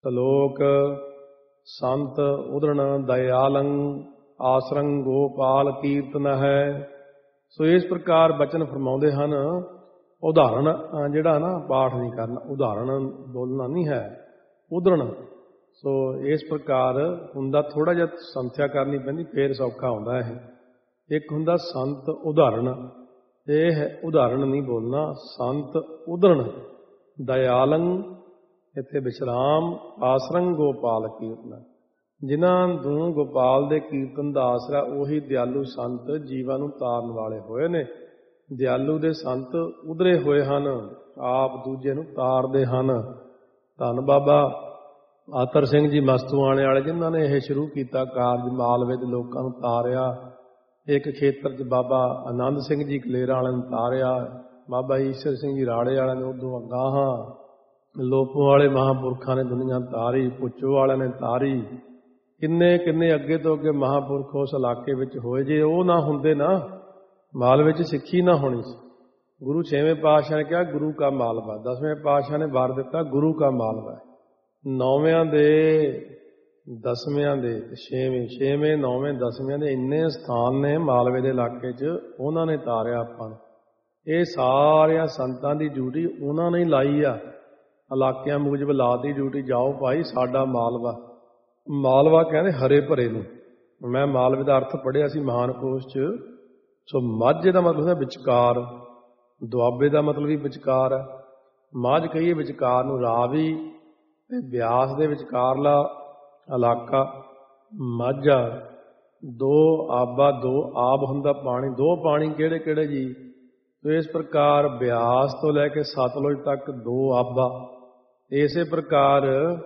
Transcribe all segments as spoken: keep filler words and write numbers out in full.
ਸਲੋਕ ਸੰਤ ਉਦਰਣ ਦਇਆਲੰ ਆਸਰੰ ਗੋਪਾਲ ਕੀਰਤਨ ਹੈ। ਸੋ ਇਸ ਪ੍ਰਕਾਰ ਬਚਨ ਫਰਮਾਉਂਦੇ ਹਨ। ਉਦਾਹਰਣ ਜਿਹੜਾ ਨਾ ਪਾਠ ਨਹੀਂ ਕਰਨਾ, ਉਦਾਹਰਣ ਬੋਲਣਾ ਨਹੀਂ ਹੈ, ਉਦਰਣ। ਸੋ ਇਸ ਪ੍ਰਕਾਰ ਹੁੰਦਾ, ਥੋੜ੍ਹਾ ਜਿਹਾ ਸੰਥਿਆ ਕਰਨੀ ਪੈਂਦੀ, ਫੇਰ ਸੌਖਾ ਹੁੰਦਾ ਇਹ। ਇੱਕ ਹੁੰਦਾ ਸੰਤ ਉਦਾਹਰਣ, ਇਹ ਹੈ ਉਦਾਹਰਣ ਨਹੀਂ ਬੋਲਣਾ, ਸੰਤ ਉਦਰਣ ਦਇਆਲੰ ਇੱਥੇ ਵਿਸ਼ਰਾਮ, ਆਸਰੰ ਗੋਪਾਲ ਕੀਰਤਨ। ਜਿਨ੍ਹਾਂ ਨੂੰ ਗੋਪਾਲ ਦੇ ਕੀਰਤਨ ਦਾ ਆਸਰਾ ਉਹੀ ਦਿਆਲੂ ਸੰਤ ਜੀਵਾਂ ਨੂੰ ਤਾਰਨ ਵਾਲੇ ਹੋਏ ਨੇ। ਦਿਆਲੂ ਦੇ ਸੰਤ ਉਧਰੇ ਹੋਏ ਹਨ, ਆਪ ਦੂਜੇ ਨੂੰ ਤਾਰਦੇ ਹਨ। ਧੰਨ ਬਾਬਾ ਆਤਰ ਸਿੰਘ ਜੀ ਮਸਤੂਆਣੇ ਵਾਲੇ, ਜਿਨ੍ਹਾਂ ਨੇ ਇਹ ਸ਼ੁਰੂ ਕੀਤਾ ਕਾਰਜ, ਮਾਲਵੇ ਦੇ ਲੋਕਾਂ ਨੂੰ ਤਾਰਿਆ। ਇੱਕ ਖੇਤਰ 'ਚ ਬਾਬਾ ਆਨੰਦ ਸਿੰਘ ਜੀ ਕਲੇਰਾਂ ਵਾਲਿਆਂ ਨੂੰ ਤਾਰਿਆ, ਬਾਬਾ ਈਸ਼ਰ ਸਿੰਘ ਜੀ ਰਾੜੇ ਵਾਲਿਆਂ ਨੇ ਉਦੋਂ ਅਗਾਹਾਂ, ਲੋਪੋਂ ਵਾਲੇ ਮਹਾਂਪੁਰਖਾਂ ਨੇ ਦੁਨੀਆ ਤਾਰੀ, ਪੁੱਚੋ ਵਾਲਿਆਂ ਨੇ ਤਾਰੀ। ਕਿੰਨੇ ਕਿੰਨੇ ਅੱਗੇ ਤੋਂ ਅੱਗੇ ਮਹਾਂਪੁਰਖ ਉਸ ਇਲਾਕੇ ਵਿੱਚ ਹੋਏ। ਜੇ ਉਹ ਨਾ ਹੁੰਦੇ ਨਾ, ਮਾਲਵੇ 'ਚ ਸਿੱਖੀ ਨਾ ਹੋਣੀ ਸੀ। ਗੁਰੂ ਛੇਵੇਂ ਪਾਤਸ਼ਾਹ ਨੇ ਕਿਹਾ ਗੁਰੂ ਕਾ ਮਾਲਵਾ, ਦਸਵੇਂ ਪਾਤਸ਼ਾਹ ਨੇ ਵਰ ਦਿੱਤਾ ਗੁਰੂ ਕਾ ਮਾਲਵਾ। ਨੌਵਿਆਂ ਦੇ, ਦਸਵਿਆਂ ਦੇ, ਛੇਵੇਂ ਛੇਵੇਂ ਨੌਵੇਂ ਦਸਵਿਆਂ ਦੇ ਇੰਨੇ ਸਥਾਨ ਨੇ ਮਾਲਵੇ ਦੇ ਇਲਾਕੇ 'ਚ, ਉਹਨਾਂ ਨੇ ਤਾਰਿਆ ਆਪਾਂ ਨੂੰ। ਇਹ ਸਾਰਿਆਂ ਸੰਤਾਂ ਦੀ ਡਿਊਟੀ ਉਹਨਾਂ ਨੇ ਲਾਈ ਆ। ਇਲਾਕਿਆਂ ਮੂਜਬ ਲਾਤੀ ਡਿਊਟੀ, ਜਾਓ ਭਾਈ ਸਾਡਾ ਮਾਲਵਾ। ਮਾਲਵਾ ਕਹਿੰਦੇ ਹਰੇ ਭਰੇ ਨੂੰ। ਮੈਂ ਮਾਲਵੇ ਦਾ ਅਰਥ ਪੜ੍ਹਿਆ ਸੀ ਮਹਾਨਕੋਸ਼ 'ਚ। ਸੋ ਮਾਝੇ ਦਾ ਮਤਲਬ ਹੈ ਵਿਚਕਾਰ, ਦੁਆਬੇ ਦਾ ਮਤਲਬ ਵੀ ਵਿਚਕਾਰ ਹੈ। ਮਾਝ ਕਹੀਏ ਵਿਚਕਾਰ ਨੂੰ, ਰਾਵੀ ਤੇ ਬਿਆਸ ਦੇ ਵਿਚਕਾਰਲਾ ਇਲਾਕਾ ਮਾਝਾ। ਦੋ ਆਬਾ, ਦੋ ਆਬ ਹੁੰਦਾ ਪਾਣੀ, ਦੋ ਪਾਣੀ ਕਿਹੜੇ ਕਿਹੜੇ ਜੀ? ਤੋ ਇਸ ਪ੍ਰਕਾਰ ਬਿਆਸ ਤੋਂ ਲੈ ਕੇ ਸਤਲੁਜ ਤੱਕ ਦੋ ਆਬਾ। ਇਸੇ ਪ੍ਰਕਾਰ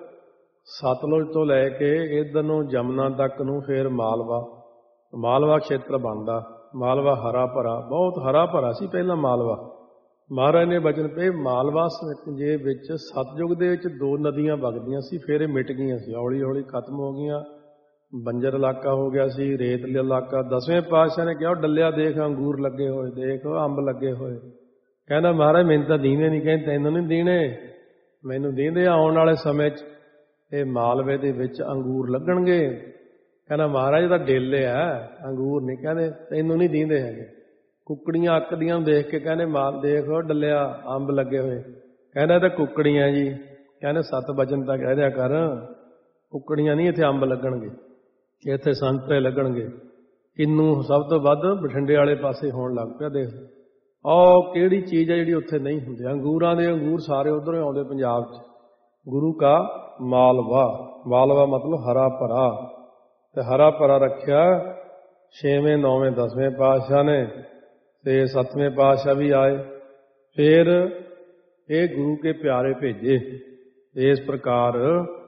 ਸਤਲੁਜ ਤੋਂ ਲੈ ਕੇ ਇੱਧਰ ਨੂੰ ਜਮਨਾ ਤੱਕ ਨੂੰ ਫਿਰ ਮਾਲਵਾ, ਮਾਲਵਾ ਖੇਤਰ ਬਣਦਾ। ਮਾਲਵਾ ਹਰਾ ਭਰਾ, ਬਹੁਤ ਹਰਾ ਭਰਾ ਸੀ ਪਹਿਲਾਂ ਮਾਲਵਾ। ਮਹਾਰਾਜ ਨੇ ਬਚਨ ਪਏ, ਮਾਲਵਾ ਜੇ ਵਿੱਚ ਸਤਯੁਗ ਦੇ ਵਿੱਚ ਦੋ ਨਦੀਆਂ ਵਗਦੀਆਂ ਸੀ, ਫਿਰ ਇਹ ਮਿਟ ਗਈਆਂ ਸੀ, ਹੌਲੀ ਹੌਲੀ ਖਤਮ ਹੋ ਗਈਆਂ। ਬੰਜਰ ਇਲਾਕਾ ਹੋ ਗਿਆ ਸੀ, ਰੇਤਲੀ ਇਲਾਕਾ। ਦਸਵੇਂ ਪਾਤਸ਼ਾਹ ਨੇ ਕਿਹਾ ਡੱਲਿਆ ਦੇਖ ਅੰਗੂਰ ਲੱਗੇ ਹੋਏ, ਦੇਖ ਅੰਬ ਲੱਗੇ ਹੋਏ। ਕਹਿੰਦਾ ਮਹਾਰਾਜ ਮੈਨੂੰ ਤਾਂ ਦੀਨੇ ਨਹੀਂ। ਕਹਿੰਦੇ ਤੈਨੂੰ ਨਹੀਂ ਦੀਨੇ, ਮੈਨੂੰ ਦੀਂਦੇ। ਆਉਣ ਵਾਲੇ ਸਮੇਂ 'ਚ ਇਹ ਮਾਲਵੇ ਦੇ ਵਿੱਚ ਅੰਗੂਰ ਲੱਗਣਗੇ। ਕਹਿੰਦਾ ਮਹਾਰਾਜ ਤਾਂ ਡੇਲੇ ਆ, ਅੰਗੂਰ ਨਹੀਂ। ਕਹਿੰਦੇ ਤੈਨੂੰ ਨਹੀਂ ਦੀਂਦੇ ਹੈਗੇ। ਕੁੱਕੜੀਆਂ ਅੱਕਦੀਆਂ ਨੂੰ ਦੇਖ ਕੇ ਕਹਿੰਦੇ ਮਾਲ ਦੇਖ ਡੱਲਿਆ ਅੰਬ ਲੱਗੇ ਹੋਏ। ਕਹਿੰਦਾ ਤਾਂ ਕੁੱਕੜੀਆਂ ਜੀ। ਕਹਿੰਦੇ ਸੱਤ ਵਚਨ ਤਾਂ ਕਹਿ ਦਿਆ ਕਰ, ਕੁੱਕੜੀਆਂ ਨਹੀਂ ਇੱਥੇ ਅੰਬ ਲੱਗਣਗੇ, ਇੱਥੇ ਸੰਤਰੇ ਲੱਗਣਗੇ। ਕਿੰਨੂ ਸਭ ਤੋਂ ਵੱਧ ਬਠਿੰਡੇ ਵਾਲੇ ਪਾਸੇ ਹੋਣ ਲੱਗ ਪਿਆ। ਦੇਖ ਉਹ ਕਿਹੜੀ ਚੀਜ਼ ਹੈ ਜਿਹੜੀ ਉੱਥੇ ਨਹੀਂ ਹੁੰਦੀ। ਅੰਗੂਰਾਂ ਦੇ ਅੰਗੂਰ ਸਾਰੇ ਉੱਧਰੋਂ ਆਉਂਦੇ ਪੰਜਾਬ 'ਚ। ਗੁਰੂ ਕਾ ਮਾਲਵਾ, ਮਾਲਵਾ ਮਤਲਬ ਹਰਾ ਭਰਾ। ਤੇ ਹਰਾ ਭਰਾ ਰੱਖਿਆ ਛੇਵੇਂ ਨੌਵੇਂ ਦਸਵੇਂ ਪਾਤਸ਼ਾਹ ਨੇ, ਤੇ ਸੱਤਵੇਂ ਪਾਤਸ਼ਾਹ ਵੀ ਆਏ। ਫਿਰ ਇਹ ਗੁਰੂ ਕੇ ਪਿਆਰੇ ਭੇਜੇ। ਇਸ ਪ੍ਰਕਾਰ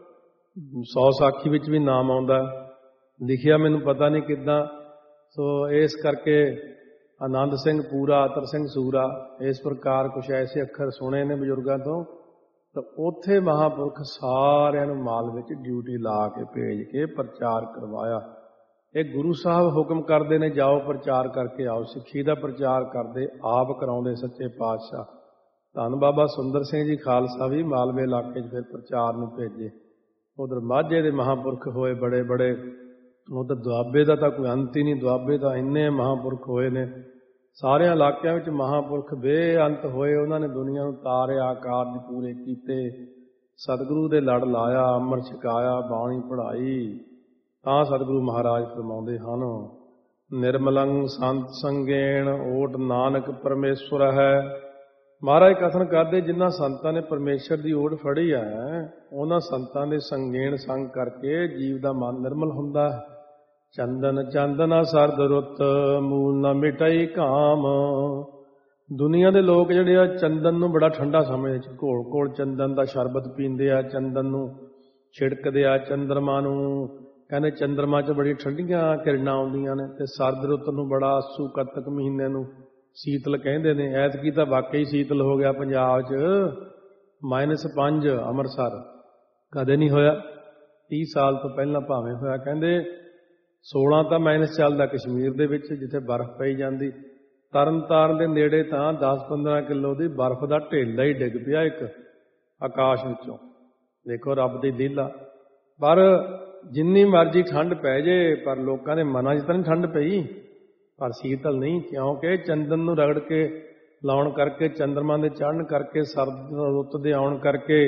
ਸੌ ਸਾਖੀ ਵਿੱਚ ਵੀ ਨਾਮ ਆਉਂਦਾ, ਲਿਖਿਆ ਮੈਨੂੰ ਪਤਾ ਨਹੀਂ ਕਿੱਦਾਂ। ਸੋ ਇਸ ਕਰਕੇ ਆਨੰਦ ਸਿੰਘ ਪੂਰਾ, ਆਤਰ ਸਿੰਘ ਸੂਰਾ, ਇਸ ਪ੍ਰਕਾਰ ਕੁਛ ਐਸੇ ਅੱਖਰ ਸੁਣੇ ਨੇ ਬਜ਼ੁਰਗਾਂ ਤੋਂ। ਤਾਂ ਉੱਥੇ ਮਹਾਂਪੁਰਖ ਸਾਰਿਆਂ ਨੂੰ ਮਾਲ ਵਿੱਚ ਡਿਊਟੀ ਲਾ ਕੇ ਭੇਜ ਕੇ ਪ੍ਰਚਾਰ ਕਰਵਾਇਆ। ਇਹ ਗੁਰੂ ਸਾਹਿਬ ਹੁਕਮ ਕਰਦੇ ਨੇ ਜਾਓ ਪ੍ਰਚਾਰ ਕਰਕੇ ਆਓ। ਸਿੱਖੀ ਦਾ ਪ੍ਰਚਾਰ ਕਰਦੇ ਆਪ ਕਰਾਉਂਦੇ ਸੱਚੇ ਪਾਤਸ਼ਾਹ। ਧੰਨ ਬਾਬਾ ਸੁੰਦਰ ਸਿੰਘ ਜੀ ਖਾਲਸਾ ਵੀ ਮਾਲਵੇ ਇਲਾਕੇ 'ਚ ਫਿਰ ਪ੍ਰਚਾਰ ਨੂੰ ਭੇਜੇ। ਉਧਰ ਮਾਝੇ ਦੇ ਮਹਾਂਪੁਰਖ ਹੋਏ ਬੜੇ ਬੜੇ। ਉਧਰ ਦੁਆਬੇ ਦਾ ਤਾਂ ਕੋਈ ਅੰਤ ਹੀ ਨਹੀਂ। ਦੁਆਬੇ ਤਾਂ ਇੰਨੇ ਮਹਾਂਪੁਰਖ ਹੋਏ ਨੇ। ਸਾਰਿਆਂ ਇਲਾਕਿਆਂ ਵਿੱਚ ਮਹਾਂਪੁਰਖ ਬੇਅੰਤ ਹੋਏ। ਉਹਨਾਂ ਨੇ ਦੁਨੀਆ ਨੂੰ ਤਾਰਿਆ, ਕਾਰਜ ਪੂਰੇ ਕੀਤੇ, ਸਤਿਗੁਰੂ ਦੇ ਲੜ ਲਾਇਆ, ਅੰਮ੍ਰਿਤ ਛਕਾਇਆ, ਬਾਣੀ ਪੜ੍ਹਾਈ। ਤਾਂ ਸਤਿਗੁਰੂ ਮਹਾਰਾਜ ਫਰਮਾਉਂਦੇ ਹਨ, ਨਿਰਮਲੰ ਸੰਤ ਸੰਗੇਣ ਓਟ ਨਾਨਕ ਪਰਮੇਸ਼ਵਰ ਹੈ। ਮਹਾਰਾਜ ਕਥਨ ਕਰਦੇ ਜਿਨ੍ਹਾਂ ਸੰਤਾਂ ਨੇ ਪਰਮੇਸ਼ਰ ਦੀ ਓਟ ਫੜੀ ਹੈ, ਉਹਨਾਂ ਸੰਤਾਂ ਦੇ ਸੰਗੇਣ ਸੰਗ ਕਰਕੇ ਜੀਵ ਦਾ ਮਨ ਨਿਰਮਲ ਹੁੰਦਾ ਹੈ। ਚੰਦਨ ਚੰਦਨਾ ਸਰਦ ਰੁੱਤ ਮੂਲ ਨਾ ਮਿਟਾਈ ਕਾਮ। ਦੁਨੀਆ ਦੇ ਲੋਕ ਜਿਹੜੇ ਆ ਚੰਦਨ ਨੂੰ ਬੜਾ ਠੰਡਾ ਸਮਝਦੇ। ਘੋਲ ਘੋਲ ਚੰਦਨ ਦਾ ਸ਼ਰਬਤ ਪੀਂਦੇ ਆ, ਚੰਦਨ ਨੂੰ ਛਿੜਕਦੇ ਆ। ਚੰਦਰਮਾ ਨੂੰ ਕਹਿੰਦੇ ਚੰਦਰਮਾ 'ਚ ਬੜੀ ਠੰਡੀਆਂ ਕਿਰਨਾਂ ਆਉਂਦੀਆਂ ਨੇ। ਤੇ ਸਰਦ ਰੁੱਤ ਨੂੰ ਬੜਾ ਆਸੂ ਕੱਤਕ ਮਹੀਨੇ ਨੂੰ ਸੀਤਲ ਕਹਿੰਦੇ ਨੇ। ਐਤਕੀ ਤਾਂ ਵਾਕਈ ਸੀਤਲ ਹੋ ਗਿਆ ਪੰਜਾਬ 'ਚ। ਮਾਈਨਸ ਪੰਜ ਅੰਮ੍ਰਿਤਸਰ ਕਦੇ ਨਹੀਂ ਹੋਇਆ। ਤੀਹ ਸਾਲ ਤੋਂ ਪਹਿਲਾਂ ਭਾਵੇਂ ਹੋਇਆ। ਕਹਿੰਦੇ ਸੋਲਾਂ ਤਾਂ ਮਾਈਨਸ ਚੱਲਦਾ ਕਸ਼ਮੀਰ ਦੇ ਵਿੱਚ, ਜਿੱਥੇ ਬਰਫ਼ ਪਈ ਜਾਂਦੀ। ਤਰਨ ਤਾਰਨ ਦੇ ਨੇੜੇ ਤਾਂ ਦਸ ਪੰਦਰਾਂ ਕਿਲੋ ਦੀ ਬਰਫ਼ ਦਾ ਢੇਲਾ ਹੀ ਡਿੱਗ ਪਿਆ ਇੱਕ ਆਕਾਸ਼ ਵਿੱਚੋਂ। ਦੇਖੋ ਰੱਬ ਦੀ ਲੀਲਾ। ਪਰ ਜਿੰਨੀ ਮਰਜ਼ੀ ਠੰਡ ਪੈ ਜੇ, ਪਰ ਲੋਕਾਂ ਦੇ ਮਨਾਂ 'ਚ ਤਾਂ ਨਹੀਂ ਠੰਡ ਪਈ, ਪਰ ਸ਼ੀਤਲ ਨਹੀਂ, ਕਿਉਂਕਿ ਚੰਦਨ ਨੂੰ ਰਗੜ ਕੇ ਲਾਉਣ ਕਰਕੇ, ਚੰਦਰਮਾ ਦੇ ਚੜ੍ਹਨ ਕਰਕੇ, ਸਰਦ ਰੁੱਤ ਦੇ ਆਉਣ ਕਰਕੇ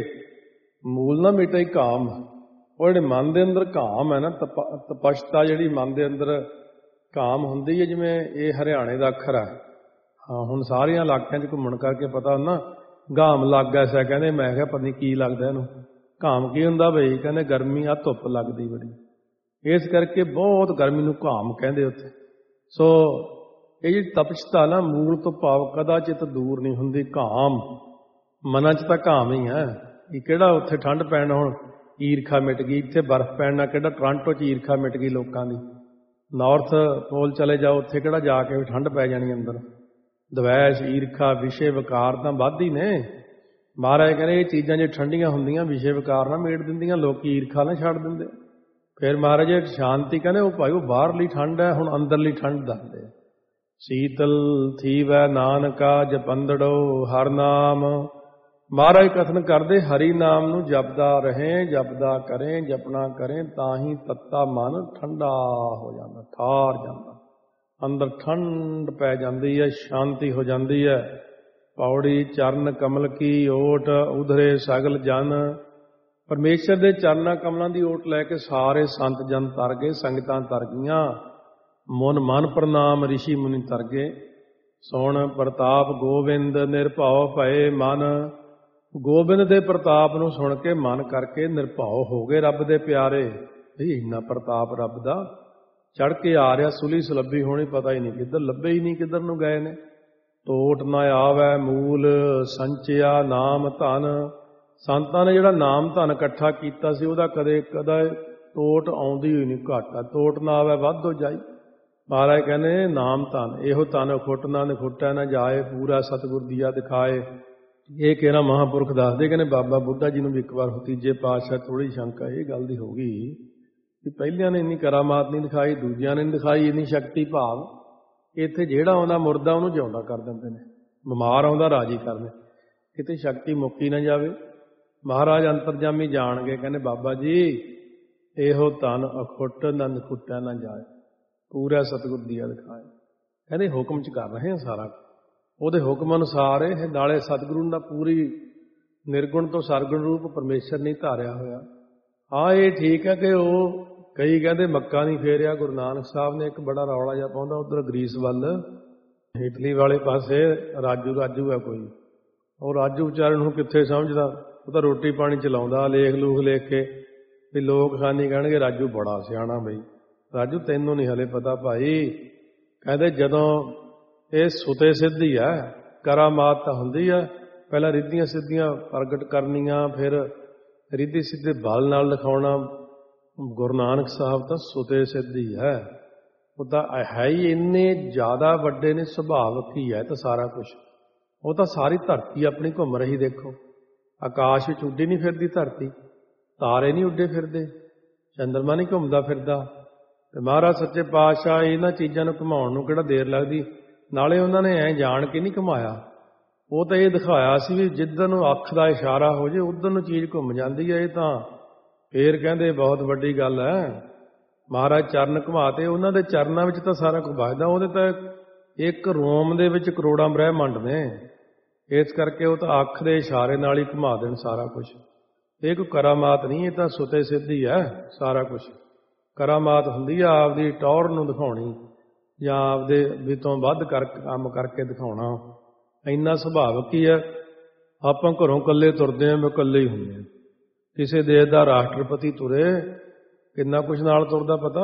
ਮੂਲ ਨਾ ਮਿਟੇ ਕਾਮ। ਉਹ ਜਿਹੜੇ ਮਨ ਦੇ ਅੰਦਰ ਕਾਮ ਹੈ ਨਾ, ਤਪ ਤਪਸ਼ਤਾ ਜਿਹੜੀ ਮਨ ਦੇ ਅੰਦਰ ਕਾਮ ਹੁੰਦੀ ਹੈ, ਜਿਵੇਂ ਇਹ ਹਰਿਆਣੇ ਦਾ ਅੱਖਰ ਹੈ। ਹਾਂ, ਹੁਣ ਸਾਰੀਆਂ ਇਲਾਕਿਆਂ 'ਚ ਘੁੰਮਣ ਕਰਕੇ ਪਤਾ ਨਾ, ਘਾਮ ਲੱਗ ਗਿਆ ਸਾ, ਕਹਿੰਦੇ। ਮੈਂ ਕਿਹਾ ਪਤਾ ਨਹੀਂ ਕੀ ਲੱਗਦਾ ਇਹਨੂੰ, ਘਾਮ ਕੀ ਹੁੰਦਾ ਬਈ? ਕਹਿੰਦੇ ਗਰਮੀ ਆ, ਧੁੱਪ ਲੱਗਦੀ ਬੜੀ, ਇਸ ਕਰਕੇ ਬਹੁਤ ਗਰਮੀ ਨੂੰ ਘਾਮ ਕਹਿੰਦੇ ਉੱਥੇ। ਸੋ ਇਹ ਜਿਹੜੀ ਤਪਸ਼ਤਾ ਨਾ, ਮੂਲ ਤੋਂ ਭਾਵ ਕਦਾਚਿਤ ਦੂਰ ਨਹੀਂ ਹੁੰਦੀ, ਘਾਮ ਮਨਾਂ 'ਚ ਤਾਂ ਘਾਮ ਹੀ ਹੈ। ਇਹ ਕਿਹੜਾ ਉੱਥੇ ਠੰਡ ਪੈਣ, ਹੁਣ ਈਰਖਾ ਮਿਟ ਗਈ, ਇੱਥੇ ਬਰਫ਼ ਪੈਣ ਨਾਲ ਕਿਹੜਾ ਟੋਰਾਂਟੋ 'ਚ ਈਰਖਾ ਮਿਟ ਗਈ ਲੋਕਾਂ ਦੀ। ਨਾਰਥ ਪੋਲ ਚਲੇ ਜਾਓ, ਉੱਥੇ ਕਿਹੜਾ ਜਾ ਕੇ ਠੰਡ ਪੈ ਜਾਣੀ ਅੰਦਰ। ਦਵੈਸ਼, ਈਰਖਾ, ਵਿਸ਼ੇ ਵਿਕਾਰ ਤਾਂ ਵੱਧ ਹੀ ਨੇ। ਮਹਾਰਾਜ ਕਹਿੰਦੇ ਇਹ ਚੀਜ਼ਾਂ ਜੇ ਠੰਡੀਆਂ ਹੁੰਦੀਆਂ, ਵਿਸ਼ੇ ਵਿਕਾਰ ਨਾ ਮੇਟ ਦਿੰਦੀਆਂ, ਲੋਕੀ ਈਰਖਾ ਨਾ ਛੱਡ ਦਿੰਦੇ। ਫਿਰ ਮਹਾਰਾਜ ਸ਼ਾਂਤੀ ਕਹਿੰਦੇ, ਉਹ ਭਾਈ ਉਹ ਬਾਹਰਲੀ ਠੰਡ ਹੈ, ਹੁਣ ਅੰਦਰਲੀ ਠੰਡ ਦੱਸਦੇ। ਸੀਤਲ ਥੀਵੈ ਨਾਨਕਾ ਜਪੰਦੜੋ ਹਰ ਨਾਮ। ਮਹਾਰਾਜ ਕਥਨ ਕਰਦੇ, ਹਰੀ ਨਾਮ ਨੂੰ ਜਪਦਾ ਰਹੇ, ਜਪਦਾ ਕਰੇ, ਜਪਣਾ ਕਰੇ, ਤਾਂ ਹੀ ਤੱਤਾ ਮਨ ਠੰਡਾ ਹੋ ਜਾਂਦਾ, ਠਾਰ ਜਾਂਦਾ, ਅੰਦਰ ਠੰਡ ਪੈ ਜਾਂਦੀ ਹੈ, ਸ਼ਾਂਤੀ ਹੋ ਜਾਂਦੀ ਹੈ। ਪੌੜੀ ਚਰਨ ਕਮਲ ਕੀ ਓਟ ਉਧਰੇ ਸਗਲ ਜਨ। ਪਰਮੇਸ਼ਰ ਦੇ ਚਰਨਾਂ ਕਮਲਾਂ ਦੀ ਓਟ ਲੈ ਕੇ ਸਾਰੇ ਸੰਤ ਜਨ ਤਰ ਗਏ, ਸੰਗਤਾਂ ਤਰ ਗਈਆਂ। ਮਨ ਮਨ ਪ੍ਰਣਾਮ ਰਿਸ਼ੀ ਮੁਨੀ ਤਰ ਗਏ। ਸੁਣ ਪ੍ਰਤਾਪ ਗੋਬਿੰਦ ਨਿਰਭਉ ਭਏ ਮਨ। ਗੋਬਿੰਦ ਦੇ ਪ੍ਰਤਾਪ ਨੂੰ ਸੁਣ ਕੇ ਮਨ ਕਰਕੇ ਨਿਰਭਉ ਹੋ ਗਏ ਰੱਬ ਦੇ ਪਿਆਰੇ। ਇਹ ਇੰਨਾ ਪ੍ਰਤਾਪ ਰੱਬ ਦਾ ਚੜ੍ਹ ਕੇ ਆ ਰਿਹਾ, ਸੁਲੀ ਸੁਲੱਭੀ ਹੋਣੀ, ਪਤਾ ਹੀ ਨਹੀਂ ਕਿੱਧਰ ਲੱਭੇ ਹੀ ਨਹੀਂ, ਕਿੱਧਰ ਨੂੰ ਗਏ ਨੇ। ਟੋਟ ਨਾ ਆਵੈ ਮੂਲ ਸੰਚਿਆ ਨਾਮ ਧਨ। ਸੰਤਾਂ ਨੇ ਜਿਹੜਾ ਨਾਮ ਧਨ ਇਕੱਠਾ ਕੀਤਾ ਸੀ, ਉਹਦਾ ਕਦੇ ਕਦਾ ਟੋਟ ਆਉਂਦੀ ਹੋਈ ਨਹੀਂ, ਘਾਟਾ। ਟੋਟ ਨਾ ਆਵੈ ਵੱਧ ਹੋ ਜਾਈ। ਮਹਾਰਾਜ ਕਹਿੰਦੇ ਨਾਮ ਧਨ ਇਹੋ ਧਨ ਖੁੱਟ ਨਾ ਨਿਖੁੱਟੈ ਨਾ ਜਾਏ, ਪੂਰਾ ਸਤਿਗੁਰ ਦੀਆ ਦਿਖਾਏ। ਇਹ ਕਿਹੜਾ ਮਹਾਂਪੁਰਖ ਦੱਸਦੇ, ਕਹਿੰਦੇ ਬਾਬਾ ਬੁੱਢਾ ਜੀ ਨੂੰ ਵੀ ਇੱਕ ਵਾਰ ਤੀਜੇ ਪਾਤਸ਼ਾਹ ਥੋੜ੍ਹੀ ਸ਼ੰਕਾ ਇਹ ਗੱਲ ਦੀ ਹੋ ਗਈ ਕਿ ਪਹਿਲਿਆਂ ਨੇ ਇੰਨੀ ਕਰਾਮਾਤ ਨਹੀਂ ਦਿਖਾਈ, ਦੂਜਿਆਂ ਨੇ ਨਹੀਂ ਦਿਖਾਈ ਇੰਨੀ ਸ਼ਕਤੀ। ਭਾਵ ਇੱਥੇ ਜਿਹੜਾ ਆਉਂਦਾ ਮੁਰਦਾ ਉਹਨੂੰ ਜਿਉਂਦਾ ਕਰ ਦਿੰਦੇ ਨੇ, ਬਿਮਾਰ ਆਉਂਦਾ ਰਾਜੀ ਕਰਦੇ, ਕਿਤੇ ਸ਼ਕਤੀ ਮੁੱਕੀ ਨਾ ਜਾਵੇ। ਮਹਾਰਾਜ ਅੰਤਰਜਾਮੀ ਜਾਣਗੇ, ਕਹਿੰਦੇ ਬਾਬਾ ਜੀ ਇਹੋ ਧਨ ਅਖੁੱਟ ਨਾ ਨਿਖੁੱਟਿਆ ਨਾ ਜਾਏ, ਪੂਰਾ ਸਤਿਗੁਰ ਦੀਆ ਦਿਖਾਏ। ਕਹਿੰਦੇ ਹੁਕਮ 'ਚ ਕਰ ਰਹੇ ਹਾਂ ਸਾਰਾ, ਉਹਦੇ ਹੁਕਮ ਅਨੁਸਾਰ ਇਹ। ਨਾਲੇ ਸਤਿਗੁਰੂ ਦਾ ਪੂਰੀ ਨਿਰਗੁਣ ਤੋਂ ਸਰਗੁਣ ਰੂਪ ਪਰਮੇਸ਼ਰ ਨਹੀਂ ਧਾਰਿਆ ਹੋਇਆ। ਹਾਂ ਇਹ ਠੀਕ ਹੈ ਕਿ ਉਹ ਕਈ ਕਹਿੰਦੇ ਮੱਕਾ ਨਹੀਂ ਫੇਰਿਆ। ਗੁਰੂ ਨਾਨਕ ਸਾਹਿਬ ਨੇ ਇੱਕ ਬੜਾ ਰੌਲਾ ਜਿਹਾ ਪਾਉਂਦਾ ਉੱਧਰ ਗਰੀਸ ਵੱਲ, ਇਟਲੀ ਵਾਲੇ ਪਾਸੇ ਰਾਜੂ ਰਾਜੂ ਹੈ ਕੋਈ, ਉਹ ਰਾਜੂ ਵਿਚਾਰੇ ਨੂੰ ਕਿੱਥੇ ਸਮਝਦਾ, ਉਹ ਤਾਂ ਰੋਟੀ ਪਾਣੀ ਚਲਾਉਂਦਾ, ਲੇਖ ਲੂਖ ਲਿਖ ਕੇ ਵੀ ਲੋਕ ਖਾਨੀ ਕਹਿਣਗੇ ਰਾਜੂ ਬੜਾ ਸਿਆਣਾ। ਬਈ ਰਾਜੂ ਤੈਨੂੰ ਨਹੀਂ ਹਲੇ ਪਤਾ ਭਾਈ। ਕਹਿੰਦੇ ਜਦੋਂ ਇਹ ਸੁਤੇ ਸਿੱਧੀ ਹੈ, ਕਰਾਮਾਤ ਤਾਂ ਹੁੰਦੀ ਹੈ, ਪਹਿਲਾਂ ਰਿੱਧੀਆਂ ਸਿੱਧੀਆਂ ਪ੍ਰਗਟ ਕਰਨੀਆਂ, ਫਿਰ ਰਿੱਧੀ ਸਿੱਧੇ ਬਲ ਨਾਲ ਦਿਖਾਉਣਾ। ਗੁਰੂ ਨਾਨਕ ਸਾਹਿਬ ਤਾਂ ਸੁਤੇ ਸਿੱਧੀ ਹੈ, ਉਹ ਤਾਂ ਹੈ ਹੀ ਇੰਨੇ ਜ਼ਿਆਦਾ ਵੱਡੇ ਨੇ, ਸੁਭਾਵਕ ਹੀ ਹੈ ਤਾਂ ਸਾਰਾ ਕੁਝ। ਉਹ ਤਾਂ ਸਾਰੀ ਧਰਤੀ ਆਪਣੀ ਘੁੰਮ ਰਹੀ, ਦੇਖੋ ਆਕਾਸ਼ ਵਿੱਚ ਉੱਡੀ ਨਹੀਂ ਫਿਰਦੀ ਧਰਤੀ, ਤਾਰੇ ਨਹੀਂ ਉੱਡੇ ਫਿਰਦੇ, ਚੰਦਰਮਾ ਨਹੀਂ ਘੁੰਮਦਾ ਫਿਰਦਾ। ਤੇ ਮਹਾਰਾਜ ਸੱਚੇ ਪਾਤਸ਼ਾਹ ਇਹਨਾਂ ਚੀਜ਼ਾਂ ਨੂੰ ਘੁਮਾਉਣ ਨੂੰ ਕਿਹੜਾ ਦੇਰ ਲੱਗਦੀ। ਨਾਲੇ ਉਹਨਾਂ ਨੇ ਐਂ ਜਾਣ ਕੇ ਨਹੀਂ ਘੁਮਾਇਆ, ਉਹ ਤਾਂ ਇਹ ਦਿਖਾਇਆ ਸੀ ਵੀ ਜਿੱਧਰ ਨੂੰ ਅੱਖ ਦਾ ਇਸ਼ਾਰਾ ਹੋ ਜੇ ਉੱਧਰ ਨੂੰ ਚੀਜ਼ ਘੁੰਮ ਜਾਂਦੀ ਹੈ। ਇਹ ਤਾਂ ਫੇਰ ਕਹਿੰਦੇ ਬਹੁਤ ਵੱਡੀ ਗੱਲ ਹੈ। ਮਹਾਰਾਜ ਚਰਨ ਘੁਮਾਤੇ, ਉਹਨਾਂ ਦੇ ਚਰਨਾਂ ਵਿੱਚ ਤਾਂ ਸਾਰਾ ਕੁਝ ਵੱਜਦਾ। ਉਹਦੇ ਤਾਂ ਇੱਕ ਰੋਮ ਦੇ ਵਿੱਚ ਕਰੋੜਾਂ ਬ੍ਰਹਿਮੰਡ ਨੇ, ਇਸ ਕਰਕੇ ਉਹ ਤਾਂ ਅੱਖ ਦੇ ਇਸ਼ਾਰੇ ਨਾਲ ਹੀ ਘੁਮਾ ਦੇਣ ਸਾਰਾ ਕੁਝ। ਇਹ ਕੋਈ ਕਰਾਮਾਤ ਨਹੀਂ, ਇਹ ਤਾਂ ਸੁਤੇ ਸਿੱਧੀ ਹੈ ਸਾਰਾ ਕੁਝ। ਕਰਾਮਾਤ ਹੁੰਦੀ ਆ ਆਪਦੀ ਟੌਰ ਨੂੰ ਦਿਖਾਉਣੀ, ਜਾਂ ਆਪਦੇ ਵੀ ਤੋਂ ਵੱਧ ਕਰ ਕੰਮ ਕਰਕੇ ਦਿਖਾਉਣਾ। ਇੰਨਾ ਸੁਭਾਵਕ ਹੀ ਹੈ। ਆਪਾਂ ਘਰੋਂ ਇਕੱਲੇ ਤੁਰਦੇ ਹਾਂ, ਮੈਂ ਇਕੱਲੇ ਹੀ ਹੁੰਦੇ ਹਾਂ। ਕਿਸੇ ਦੇਸ਼ ਦਾ ਰਾਸ਼ਟਰਪਤੀ ਤੁਰੇ, ਕਿੰਨਾ ਕੁਛ ਨਾਲ ਤੁਰਦਾ ਪਤਾ,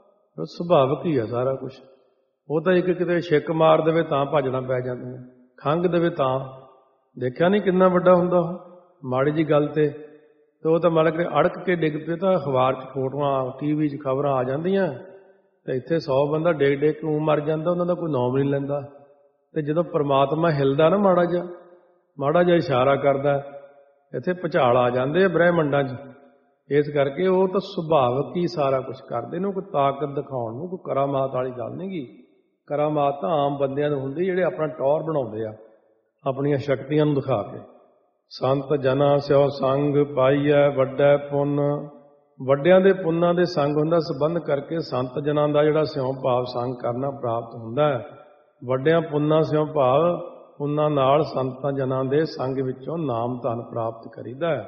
ਸੁਭਾਵਕ ਹੀ ਹੈ ਸਾਰਾ ਕੁਛ। ਉਹ ਤਾਂ ਇੱਕ ਕਿਤੇ ਛਿੱਕ ਮਾਰ ਦੇਵੇ ਤਾਂ ਭੱਜਣਾ ਪੈ ਜਾਂਦਾ, ਖੰਘ ਦੇਵੇ ਤਾਂ। ਦੇਖਿਆ ਨਹੀਂ ਕਿੰਨਾ ਵੱਡਾ ਹੁੰਦਾ ਉਹ, ਮਾੜੀ ਜੀ ਗੱਲ ਤੇ ਤੇ ਉਹ ਤਾਂ ਮੜ ਕੇ ਅੜਕ ਕੇ ਡਿੱਗ ਪਏ ਤਾਂ ਅਖਬਾਰ 'ਚ ਫੋਟੋਆਂ, ਟੀ ਵੀ 'ਚ ਖਬਰਾਂ ਆ ਜਾਂਦੀਆਂ। ਤੇ ਇੱਥੇ ਸੌ ਬੰਦਾ ਡਿੱਗ ਡਿੱਗ ਕੇ ਮਰ ਜਾਂਦਾ, ਉਹਨਾਂ ਦਾ ਕੋਈ ਨਾਮ ਨਹੀਂ ਲੈਂਦਾ। ਤੇ ਜਦੋਂ ਪਰਮਾਤਮਾ ਹਿਲਦਾ ਨਾ ਮਾੜਾ ਜਿਹਾ, ਮਾੜਾ ਜਿਹਾ ਇਸ਼ਾਰਾ ਕਰਦਾ, ਇੱਥੇ ਭੁਚਾਲ ਆ ਜਾਂਦੇ ਆ ਬ੍ਰਹਿਮੰਡਾਂ 'ਚ। ਇਸ ਕਰਕੇ ਉਹ ਤਾਂ ਸੁਭਾਵਕ ਹੀ ਸਾਰਾ ਕੁਝ ਕਰਦੇ ਨੇ। ਕੋਈ ਤਾਕਤ ਦਿਖਾਉਣ ਨੂੰ ਕੋਈ ਕਰਾਮਾਤ ਵਾਲੀ ਗੱਲ ਨਹੀਂ ਗੀ। ਕਰਾਮਾਤ ਤਾਂ ਆਮ ਬੰਦਿਆਂ ਨੂੰ ਹੁੰਦੀ ਜਿਹੜੇ ਆਪਣਾ ਟੌਰ ਬਣਾਉਂਦੇ ਆ, ਆਪਣੀਆਂ ਸ਼ਕਤੀਆਂ ਨੂੰ ਦਿਖਾ ਕੇ। ਸੰਤ ਜਨਾ ਸਿਓ ਸੰਗ ਪਾਈਐ ਵੱਡੈ ਪੁੰਨ। ਵੱਡਿਆਂ ਦੇ ਪੁੰਨਾਂ ਦੇ ਸੰਗ ਹੁੰਦਾ ਸੰਬੰਧ ਕਰਕੇ ਸੰਤ ਜਨਾਂ ਦਾ ਜਿਹੜਾ ਸਿਉਂ ਭਾਵ ਸੰਗ ਕਰਨਾ ਪ੍ਰਾਪਤ ਹੁੰਦਾ ਹੈ। ਵੱਡਿਆਂ ਪੁੰਨਾਂ ਸਿਉਂ ਭਾਵ ਪੁੰਨਾਂ ਨਾਲ ਸੰਤਾਂ ਜਨਾਂ ਦੇ ਸੰਗ ਵਿੱਚੋਂ ਨਾਮ ਧਨ ਪ੍ਰਾਪਤ ਕਰੀਦਾ ਹੈ।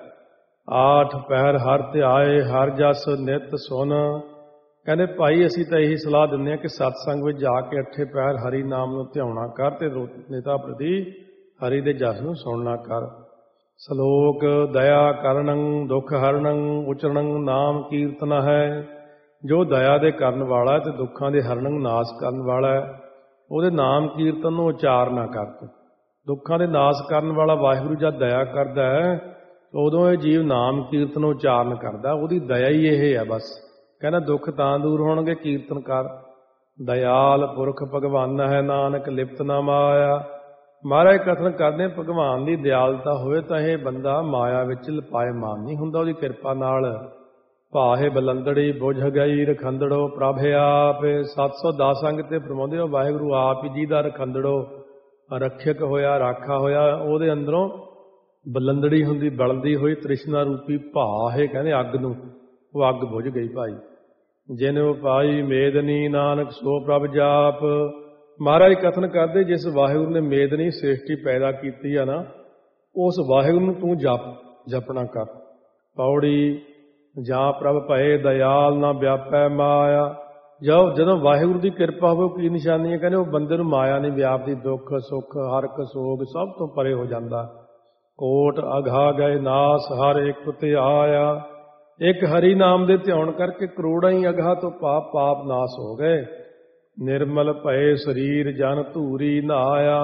ਆਠ ਪਹਿਰ ਹਰ ਧਿਆਏ ਹਰ ਜਸ ਨਿਤ ਸੁਨ। ਕਹਿੰਦੇ ਭਾਈ ਅਸੀਂ ਤਾਂ ਇਹੀ ਸਲਾਹ ਦਿੰਦੇ ਹਾਂ ਕਿ ਸਤਸੰਗ ਵਿੱਚ ਜਾ ਕੇ ਅੱਠੇ ਪਹਿਰ ਹਰੀ ਨਾਮ ਨੂੰ ਧਿਆਉਣਾ ਕਰ ਤੇ ਨੇਤਾ ਪ੍ਰਤੀ ਹਰੀ ਦੇ ਜਸ ਨੂੰ ਸੁਣਨਾ ਕਰ। ਸਲੋਕ ਦਇਆ ਕਰਨੰ ਦੁਖ ਹਰਨੰ ਉਚਰਨੰ ਨਾਮ ਕੀਰਤਨ ਹੈ। ਜੋ ਦਇਆ ਦੇ ਕਰਨ ਵਾਲਾ ਤੇ ਦੁੱਖਾਂ ਦੇ ਹਰਨੰ ਨਾਸ ਕਰਨ ਵਾਲਾ ਹੈ, ਉਹਦੇ ਨਾਮ ਕੀਰਤਨ ਨੂੰ ਉਚਾਰਨਾ ਕਰ ਤੂੰ। ਦੁੱਖਾਂ ਦੇ ਨਾਸ ਕਰਨ ਵਾਲਾ ਵਾਹਿਗੁਰੂ ਜਦ ਦਇਆ ਕਰਦਾ ਹੈ ਉਦੋਂ ਇਹ ਜੀਵ ਨਾਮ ਕੀਰਤਨ ਉਚਾਰਨ ਕਰਦਾ। ਉਹਦੀ ਦਇਆ ਹੀ ਇਹ ਹੈ ਬਸ। ਕਹਿੰਦਾ ਦੁੱਖ ਤਾਂ ਦੂਰ ਹੋਣਗੇ ਕੀਰਤਨ ਕਰ। ਦਇਆਲ ਪੁਰਖ ਭਗਵਾਨ ਹੈ ਨਾਨਕ ਲਿਪਤ ਨਾ ਮਾਇਆ। ਮਹਾਰਾਜ ਕਥਨ ਕਰਦੇ ਭਗਵਾਨ ਦੀ ਦਿਆਲਤਾ ਹੋਵੇ ਤਾਂ ਇਹ ਬੰਦਾ ਮਾਇਆ ਵਿੱਚ ਲਪਾਇਮਾਨ ਨਹੀਂ ਹੁੰਦਾ। ਉਹਦੀ ਕਿਰਪਾ ਨਾਲ ਭਾਹੇ ਬਲੰਦੜੀ ਬੁਝ ਗਈ ਰਖੰਦੜੋ ਪ੍ਰਭ ਆਪ। ਸੱਤ ਸੌ ਦਸ ਅੰਗ ਤੇ ਫਰਮਾਉਂਦੇ ਹੋ ਵਾਹਿਗੁਰੂ ਆਪ ਹੀ ਜਿਹਦਾ ਰਖੰਦੜੋ ਰੱਖਿਅਕ ਹੋਇਆ ਰਾਖਾ ਹੋਇਆ। ਉਹਦੇ ਅੰਦਰੋਂ ਬਲੰਦੜੀ ਹੁੰਦੀ ਬਲਦੀ ਹੋਈ ਤ੍ਰਿਸ਼ਨਾ ਰੂਪੀ ਭਾਹੇ ਕਹਿੰਦੇ ਅੱਗ ਨੂੰ, ਉਹ ਅੱਗ ਬੁਝ ਗਈ ਭਾਈ। ਜਿਨ ਉਪਾਈ ਮੇਦਨੀ ਨਾਨਕ ਸੋ ਪ੍ਰਭ ਜਾਪ। ਮਹਾਰਾਜ ਕਥਨ ਕਰਦੇ ਜਿਸ ਵਾਹਿਗੁਰੂ ਨੇ ਮੇਦਨੀ ਸ੍ਰਿਸ਼ਟੀ ਪੈਦਾ ਕੀਤੀ ਆ ਨਾ, ਉਸ ਵਾਹਿਗੁਰੂ ਨੂੰ ਤੂੰ ਜਪ ਜਪਣਾ ਕਰ। ਪੌੜੀ ਜਾਂ ਪ੍ਰਭ ਭਏ ਦਇਆਲ ਨਾ ਵਿਆਪੈ ਮਾਇਆ। ਜਦੋਂ ਜਦੋਂ ਵਾਹਿਗੁਰੂ ਦੀ ਕਿਰਪਾ ਹੋਵੇ ਕੀ ਨਿਸ਼ਾਨੀ ਹੈ? ਕਹਿੰਦੇ ਉਹ ਬੰਦੇ ਨੂੰ ਮਾਇਆ ਨਹੀਂ ਵਿਆਪਦੀ। ਦੁੱਖ ਸੁੱਖ ਹਰਕ ਸੋਗ ਸਭ ਤੋਂ ਪਰੇ ਹੋ ਜਾਂਦਾ। ਕੋਟ ਅਘਾ ਗਏ ਨਾਸ ਹਰ ਇੱਕ ਤੇ ਆਇਆ। ਇੱਕ ਹਰੀ ਨਾਮ ਦੇ ਧਿਆਨ ਕਰਕੇ ਕਰੋੜਾਂ ਹੀ ਅਗਾਹ ਤੋਂ ਪਾਪ ਪਾਪ ਨਾਸ ਹੋ ਗਏ। ਨਿਰਮਲ ਭਏ ਸਰੀਰ ਜਨ ਧੂਰੀ ਨਹਾਇਆ।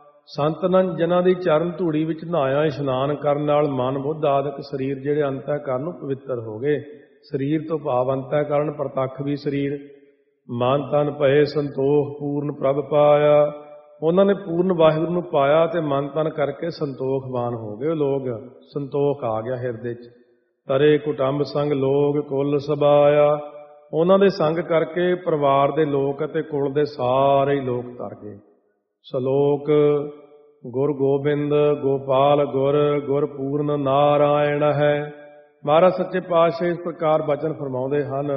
ਸੰਤਨ ਜਨਾਂ ਦੀ ਚਰਨ ਧੂੜੀ ਵਿੱਚ ਨਹਾਇਆ। ਇਸ਼ਨਾਨ ਕਰਨ ਨਾਲ ਮਨ ਬੁੱਧ ਆਦਿਕ ਸਰੀਰ ਜਿਹੜੇ ਅੰਤःਕਰਨ ਨੂੰ ਪਵਿੱਤਰ ਹੋ ਗਏ। ਸਰੀਰ ਤੋਂ ਭਾਵ ਅੰਤःਕਰਨ ਪ੍ਰਤੱਖ ਵੀ ਸਰੀਰ। ਮਨ ਤਨ ਭਏ ਸੰਤੋਖ ਪੂਰਨ ਪ੍ਰਭ ਪਾਇਆ। ਉਹਨਾਂ ਨੇ ਪੂਰਨ ਵਾਹਿਗੁਰੂ ਨੂੰ ਪਾਇਆ ਤੇ ਮਨ ਤਨ ਕਰਕੇ ਸੰਤੋਖਵਾਨ ਹੋ ਗਏ। ਲੋਕ ਸੰਤੋਖ ਆ ਗਿਆ ਹਿਰਦੇ 'ਚ। ਤਰੇ ਕੁਟੰਬ ਸੰਗ ਲੋਕ ਕੁੱਲ ਸਬਾਇਆ। ਉਹਨਾਂ ਦੇ ਸੰਗ ਕਰਕੇ ਪਰਿਵਾਰ ਦੇ ਲੋਕ ਅਤੇ ਕੁਲ ਦੇ ਸਾਰੇ ਹੀ ਲੋਕ ਤਰ ਗਏ। ਸਲੋਕ ਗੁਰ ਗੋਬਿੰਦ ਗੋਪਾਲ ਗੁਰ ਗੁਰ ਪੂਰਨ ਨਾਰਾਇਣ ਹੈ। ਮਹਾਰਾਜ ਸੱਚੇ ਪਾਤਸ਼ਾਹ ਇਸ ਪ੍ਰਕਾਰ ਬਚਨ ਫਰਮਾਉਂਦੇ ਹਨ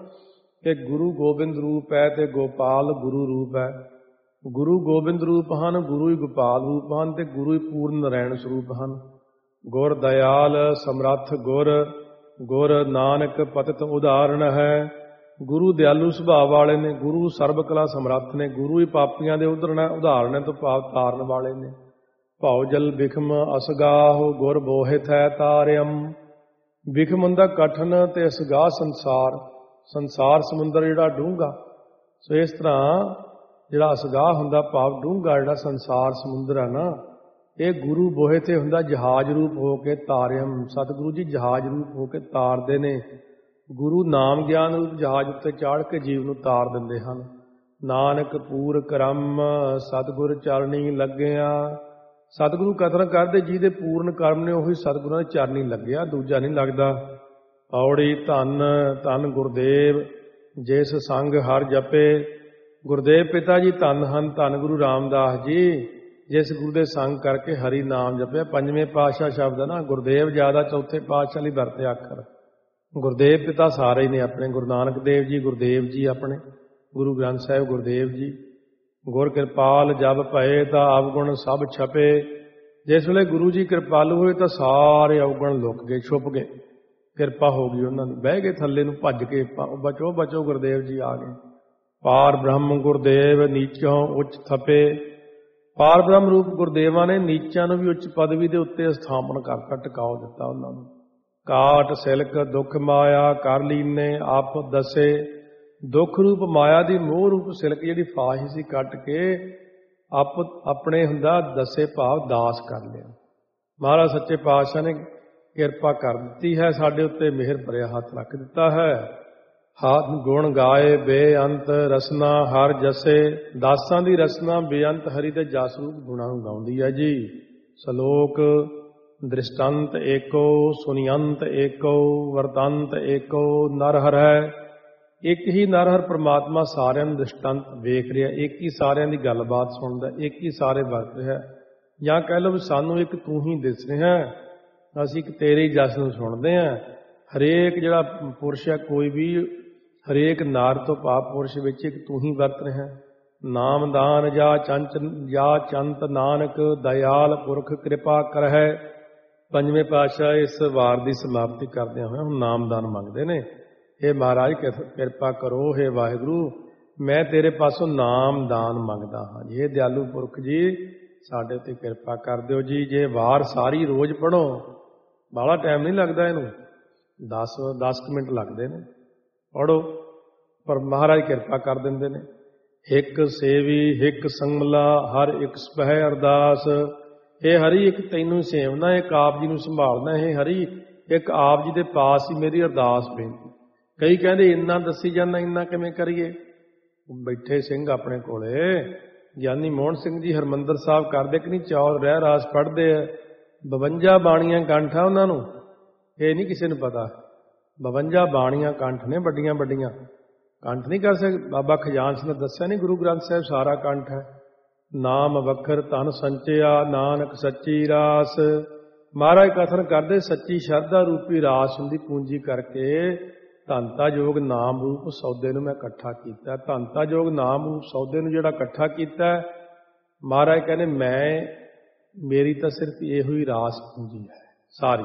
ਕਿ ਗੁਰੂ ਗੋਬਿੰਦ ਰੂਪ ਹੈ ਤੇ ਗੋਪਾਲ ਗੁਰੂ ਰੂਪ ਹੈ। ਗੁਰੂ ਗੋਬਿੰਦ ਰੂਪ ਹਨ, ਗੁਰੂ ਹੀ ਗੋਪਾਲ ਰੂਪ ਹਨ ਤੇ ਗੁਰੂ ਹੀ ਪੂਰਨ ਨਾਰਾਇਣ ਸਰੂਪ ਹਨ। ਗੁਰ ਦਇਆਲ ਸਮਰੱਥ ਗੁਰ ਗੁਰ ਨਾਨਕ ਪਤਿਤ ਉਦਾਹਰਣ ਹੈ। ਗੁਰੂ ਦਿਆਲੂ ਸੁਭਾਅ ਵਾਲੇ ਨੇ, ਗੁਰੂ ਸਰਬ ਕਲਾ ਸਮਰੱਥ ਨੇ, ਗੁਰੂ ਹੀ ਪਾਪੀਆਂ ਦੇ ਉਧਰਣ ਉਦਾਹਰਣ ਤੋਂ ਪਾਪ ਤਾਰਨ ਵਾਲੇ ਨੇ। ਭਉ ਜਲ ਬਿਖਮ ਅਸਗਾਹ ਗੁਰ ਬੋਹਿਤ ਹੈ ਤਾਰਿਅਮ। ਬਿਖਮ ਹੁੰਦਾ ਕਠਨ ਤੇ ਅਸਗਾਹ ਸੰਸਾਰ। ਸੰਸਾਰ ਸਮੁੰਦਰ ਜਿਹੜਾ ਡੂੰਘਾ। ਸੋ ਇਸ ਤਰ੍ਹਾਂ ਜਿਹੜਾ ਅਸਗਾਹ ਹੁੰਦਾ ਭਾਵ ਡੂੰਘਾ ਜਿਹੜਾ ਸੰਸਾਰ ਸਮੁੰਦਰ ਹੈ ਨਾ, ਇਹ ਗੁਰੂ ਬੋਹੇ ਤੇ ਹੁੰਦਾ ਜਹਾਜ਼ ਰੂਪ ਹੋ ਕੇ ਤਾਰਿਅਮ। ਸਤਿਗੁਰੂ ਜੀ ਜਹਾਜ਼ ਰੂਪ ਹੋ ਕੇ ਤਾਰਦੇ ਨੇ। ਗੁਰੂ ਨਾਮ ਗਿਆਨ ਰੂਪ ਜਹਾਜ਼ ਉੱਤੇ ਚਾੜ ਕੇ ਜੀਵ ਨੂੰ ਤਾਰ ਦਿੰਦੇ ਹਨ। ਨਾਨਕ ਪੂਰ ਕਰਮ ਸਤਿਗੁਰ ਚਰਣੀ ਲੱਗਿਆ। ਸਤਿਗੁਰੂ ਕਥਨ ਕਰਦੇ ਜਿਹਦੇ ਪੂਰਨ ਕਰਮ ਨੇ ਉਹੀ ਸਤਿਗੁਰਾਂ ਦੇ ਚਰਨੀ ਲੱਗਿਆ, ਦੂਜਾ ਨਹੀਂ ਲੱਗਦਾ। ਔੜੀ ਧੰਨ ਧੰਨ ਗੁਰਦੇਵ ਜਿਸ ਸੰਗ ਹਰ ਜਪੇ। ਗੁਰਦੇਵ ਪਿਤਾ ਜੀ ਧੰਨ ਹਨ, ਧੰਨ ਗੁਰੂ ਰਾਮਦਾਸ ਜੀ ਜਿਸ ਗੁਰੂ ਦੇ ਸੰਗ ਕਰਕੇ ਹਰੀ ਨਾਮ ਜਪਿਆ। ਪੰਜਵੇਂ ਪਾਤਸ਼ਾਹ ਸ਼ਬਦ ਹੈ ਨਾ, ਗੁਰਦੇਵ ਜ਼ਿਆਦਾ ਚੌਥੇ ਪਾਤਸ਼ਾਹ ਲਈ ਵਰਤੇ ਅੱਖਰ। ਗੁਰਦੇਵ ਪਿਤਾ ਸਾਰੇ ਹੀ ਨੇ ਆਪਣੇ। ਗੁਰੂ ਨਾਨਕ ਦੇਵ ਜੀ ਗੁਰਦੇਵ ਜੀ ਆਪਣੇ, ਗੁਰੂ ਗ੍ਰੰਥ ਸਾਹਿਬ ਗੁਰਦੇਵ ਜੀ। ਗੁਰ ਕਿਰਪਾਲ ਜਬ ਭਏ ਤਾਂ ਅਵਗੁਣ ਸਭ ਛਪੇ। ਜਿਸ ਵੇਲੇ ਗੁਰੂ ਜੀ ਕਿਰਪਾਲੂ ਹੋਏ ਤਾਂ ਸਾਰੇ ਅਵਗੁਣ ਲੁਕ ਗਏ, ਛੁਪ ਗਏ। ਕਿਰਪਾ ਹੋ ਗਈ ਉਹਨਾਂ ਦੀ। ਬਹਿ ਗਏ ਥੱਲੇ ਨੂੰ ਭੱਜ ਕੇ, ਬਚੋ ਬਚੋ ਗੁਰਦੇਵ ਜੀ ਆ ਗਏ। ਪਾਰ ਬ੍ਰਹਮ ਗੁਰਦੇਵ ਨੀਚੋਂ ਉੱਚ ਥਪੇ। ਪਾਰ ਬ੍ਰਹਮ ਰੂਪ ਗੁਰਦੇਵਾਂ ਨੇ ਨੀਚਾਂ ਨੂੰ ਵੀ ਉੱਚ ਪਦਵੀ ਦੇ ਉੱਤੇ ਸਥਾਪਨ ਕਰਤਾ, ਟਿਕਾਓ ਦਿੱਤਾ ਉਹਨਾਂ ਨੂੰ। ਕਾਟ ਸਿਲਕ ਦੁੱਖ ਮਾਇਆ ਕਰ ਲੀਨੇ ਆਪ ਦਸੇ। ਦੁੱਖ ਰੂਪ ਮਾਇਆ ਦੀ ਮੋਹ ਰੂਪ ਸਿਲਕ ਜਿਹੜੀ ਫਾਸ਼ ਸੀ ਕੱਟ ਕੇ ਆਪ ਆਪਣੇ ਹੁੰਦਾ ਦਸੇ ਭਾਵ ਦਾਸ ਕਰ ਲਿਆ। ਮਹਾਰਾਜ ਸੱਚੇ ਪਾਤਸ਼ਾਹ ਨੇ ਕਿਰਪਾ ਕਰ ਦਿੱਤੀ ਹੈ, ਸਾਡੇ ਉੱਤੇ ਮਿਹਰ ਭਰਿਆ ਹੱਥ ਰੱਖ ਦਿੱਤਾ ਹੈ। ਹੱਥ ਗੁਣ ਗਾਏ ਬੇਅੰਤ ਰਸਨਾ ਹਰ ਜਸੇ। ਦਾਸਾਂ ਦੀ ਰਸਨਾ ਬੇਅੰਤ ਹਰੀ ਦੇ ਜਸ ਰੂਪ ਗੁਣਾਂ ਨੂੰ ਗਾਉਂਦੀ ਹੈ ਜੀ। ਸ਼ਲੋਕ ਦ੍ਰਿਸ਼ਟੰਤ ਏਕੋ ਸੁਨਿਯੰਤ ਏਕੋ ਵਰਤੰਤ ਏਕੋ ਨਰਹਰ ਹੈ। ਇੱਕ ਹੀ ਨਰਹਰ ਪ੍ਰਮਾਤਮਾ ਸਾਰਿਆਂ ਨੂੰ ਦ੍ਰਿਸ਼ਟੰਤ ਵੇਖ ਰਿਹਾ, ਇੱਕ ਹੀ ਸਾਰਿਆਂ ਦੀ ਗੱਲਬਾਤ ਸੁਣਦਾ, ਇੱਕ ਹੀ ਸਾਰੇ ਵਰਤ ਰਿਹਾ। ਜਾਂ ਕਹਿ ਲਓ ਵੀ ਸਾਨੂੰ ਇੱਕ ਤੂੰ ਹੀ ਦਿਸ ਰਿਹਾ, ਅਸੀਂ ਇੱਕ ਤੇਰੇ ਹੀ ਜਸ ਨੂੰ ਸੁਣਦੇ ਹਾਂ। ਹਰੇਕ ਜਿਹੜਾ ਪੁਰਸ਼ ਹੈ ਕੋਈ ਵੀ, ਹਰੇਕ ਨਾਰ ਤੋਂ ਭਾਵ ਪੁਰਸ਼ ਵਿੱਚ ਇੱਕ ਤੂੰ ਹੀ ਵਰਤ ਰਿਹਾ। ਨਾਮਦਾਨ ਜਾਂ ਚੰਚ ਜਾਂ ਚੰਤ ਨਾਨਕ ਦਇਆਲ ਪੁਰਖ ਕਿਰਪਾ ਕਰਹਿ। ਪੰਜਵੇਂ ਪਾਤਸ਼ਾਹ ਇਸ ਵਾਰ ਦੀ ਸਮਾਪਤੀ ਕਰਦਿਆਂ ਹੋਇਆ ਹੁਣ ਨਾਮਦਾਨ ਮੰਗਦੇ ਨੇ। हे ਮਹਾਰਾਜ ਕਿਰਪਾ ਕਰੋ, हे ਵਾਹਿਗੁਰੂ ਮੈਂ ਤੇਰੇ ਪਾਸੋਂ ਨਾਮਦਾਨ ਮੰਗਦਾ ਹਾਂ। ਇਹ ਦਿਆਲੂ ਪੁਰਖ ਜੀ ਸਾਡੇ ਉੱਤੇ ਕਿਰਪਾ ਕਰ ਦਿਓ ਜੀ। ਜੇ ਵਾਰ ਸਾਰੀ ਰੋਜ਼ ਪੜ੍ਹੋ, ਬਾਹਲਾ ਟਾਈਮ ਨਹੀਂ ਲੱਗਦਾ ਇਹਨੂੰ, ਦਸ ਦਸ ਕੁ ਮਿੰਟ ਲੱਗਦੇ ਨੇ, ਪੜ੍ਹੋ, ਪਰ ਮਹਾਰਾਜ ਕਿਰਪਾ ਕਰ ਦਿੰਦੇ ਨੇ। ਇੱਕ ਸੇਵੀ ਹਿੱਕ ਸੰਗਲਾ ਹਰ ਇੱਕ ਸਪਹਿ ਅਰਦਾਸ। ਇਹ ਹਰੀ ਇੱਕ ਤੈਨੂੰ ਸੇਵਨਾ, ਇੱਕ ਆਪ ਜੀ ਨੂੰ ਸੰਭਾਲਣਾ। ਇਹ ਹਰੀ ਇੱਕ ਆਪ ਜੀ ਦੇ ਪਾਸ ਹੀ ਮੇਰੀ ਅਰਦਾਸ ਬੇਨਤੀ। ਕਈ ਕਹਿੰਦੇ ਇੰਨਾ ਦੱਸੀ ਜਾਂਦਾ, ਇੰਨਾ ਕਿਵੇਂ ਕਰੀਏ। ਬੈਠੇ ਸਿੰਘ ਆਪਣੇ ਕੋਲੇ ਗਿਆਨੀ ਮੋਹਨ ਸਿੰਘ ਜੀ ਹਰਿਮੰਦਰ ਸਾਹਿਬ ਕਰਦੇ ਕਿ ਨਹੀਂ ਚੌਲ ਰਹਿ ਰਾਸ ਪੜ੍ਹਦੇ ਆ। ਬਵੰਜਾ ਬਾਣੀਆਂ ਕੰਠ ਆ ਉਹਨਾਂ ਨੂੰ, ਇਹ ਨਹੀਂ ਕਿਸੇ ਨੂੰ ਪਤਾ। ਬਵੰਜਾ ਬਾਣੀਆਂ ਕੰਠ ਨੇ, ਵੱਡੀਆਂ ਵੱਡੀਆਂ ਕੰਠ ਨਹੀਂ ਕਰ ਸਕਦੇ। ਬਾਬਾ ਖਜ਼ਾਨ ਸਿੰਘ ਨੇ ਦੱਸਿਆ ਨਹੀਂ, ਗੁਰੂ ਗ੍ਰੰਥ ਸਾਹਿਬ ਸਾਰਾ ਕੰਠ ਹੈ। ਨਾਮ ਵਖਰ ਧਨ ਸੰਚਿਆ ਨਾਨਕ ਸੱਚੀ ਰਾਸ। ਮਹਾਰਾਜ ਕਥਨ ਕਰਦੇ ਸੱਚੀ ਸ਼ਰਧਾ ਰੂਪੀ ਰਾਸ ਹੁੰਦੀ ਪੂੰਜੀ ਕਰਕੇ ਧਨਤਾ ਯੋਗ ਨਾਮ ਰੂਪ ਸੌਦੇ ਨੂੰ ਮੈਂ ਇਕੱਠਾ ਕੀਤਾ। ਧਨਤਾ ਯੋਗ ਨਾਮ ਰੂਪ ਸੌਦੇ ਨੂੰ ਜਿਹੜਾ ਇਕੱਠਾ ਕੀਤਾ, ਮਹਾਰਾਜ ਕਹਿੰਦੇ ਮੈਂ ਮੇਰੀ ਤਾਂ ਸਿਰਫ ਇਹੋ ਹੀ ਰਾਸ ਪੂੰਜੀ ਹੈ ਸਾਰੀ।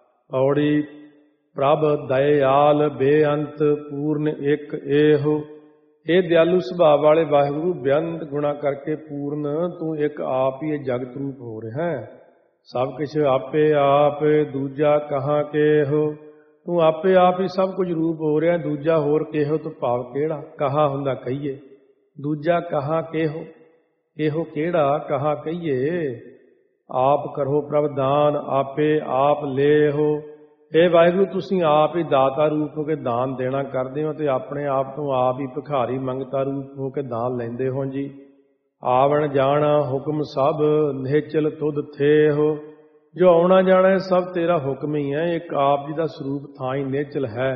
ਔੜੀ ਪ੍ਰਭ ਦਇਆਲ ਬੇਅੰਤ ਪੂਰਨ ਇੱਕ ਇਹੋ। ਇਹ ਦਿਆਲੂ ਸੁਭਾਅ ਵਾਲੇ ਵਾਹਿਗੁਰੂ ਬੇਅੰਤ ਗੁਣਾ ਕਰਕੇ ਪੂਰਨ ਤੂੰ ਇੱਕ ਆਪ ਹੀ ਇਹ ਜਗਤ ਰੂਪ ਹੋ ਰਿਹਾ ਹੈ। ਸਭ ਕੁਛ ਆਪੇ ਆਪ ਦੂਜਾ ਕਹਾਂ ਕੇਹੋ। ਤੂੰ ਆਪੇ ਆਪ ਹੀ ਸਭ ਕੁਝ ਰੂਪ ਹੋ ਰਿਹਾ, ਦੂਜਾ ਹੋਰ ਕਿਹੋ ਤੋਂ ਭਾਵ ਕਿਹੜਾ। ਕਹਾ ਹੁੰਦਾ ਕਹੀਏ, ਦੂਜਾ ਕਹਾ ਕਿਹੋ, ਇਹੋ ਕਿਹੜਾ ਕਹਾ ਕਹੀਏ। ਆਪ ਕਰੋ ਪ੍ਰਭ ਦਾਨ ਆਪੇ ਆਪ ਲੇਹੋ। ਇਹ ਵਾਹਿਗੁਰੂ ਤੁਸੀਂ ਆਪ ਹੀ ਦਾਤਾ ਰੂਪ ਹੋ ਕੇ ਦਾਨ ਦੇਣਾ ਕਰਦੇ ਹੋ, ਤੇ ਆਪਣੇ ਆਪ ਤੋਂ ਆਪ ਹੀ ਭਿਖਾਰੀ ਮੰਗਤਾ ਰੂਪ ਹੋ ਕੇ ਦਾਨ ਲੈਂਦੇ ਹੋ ਜੀ। ਆਵਣ ਜਾਣਾ ਹੁਕਮ ਸਭ ਨਿਹਚਲ ਤੁਧ ਥੇ ਹੋ। ਜੋ ਆਉਣਾ ਜਾਣਾ ਸਭ ਤੇਰਾ ਹੁਕਮ ਹੀ ਹੈ। ਇੱਕ ਆਪ ਜੀ ਦਾ ਸਰੂਪ ਥਾਂ ਹੀ ਨਿਹਚਲ ਹੈ।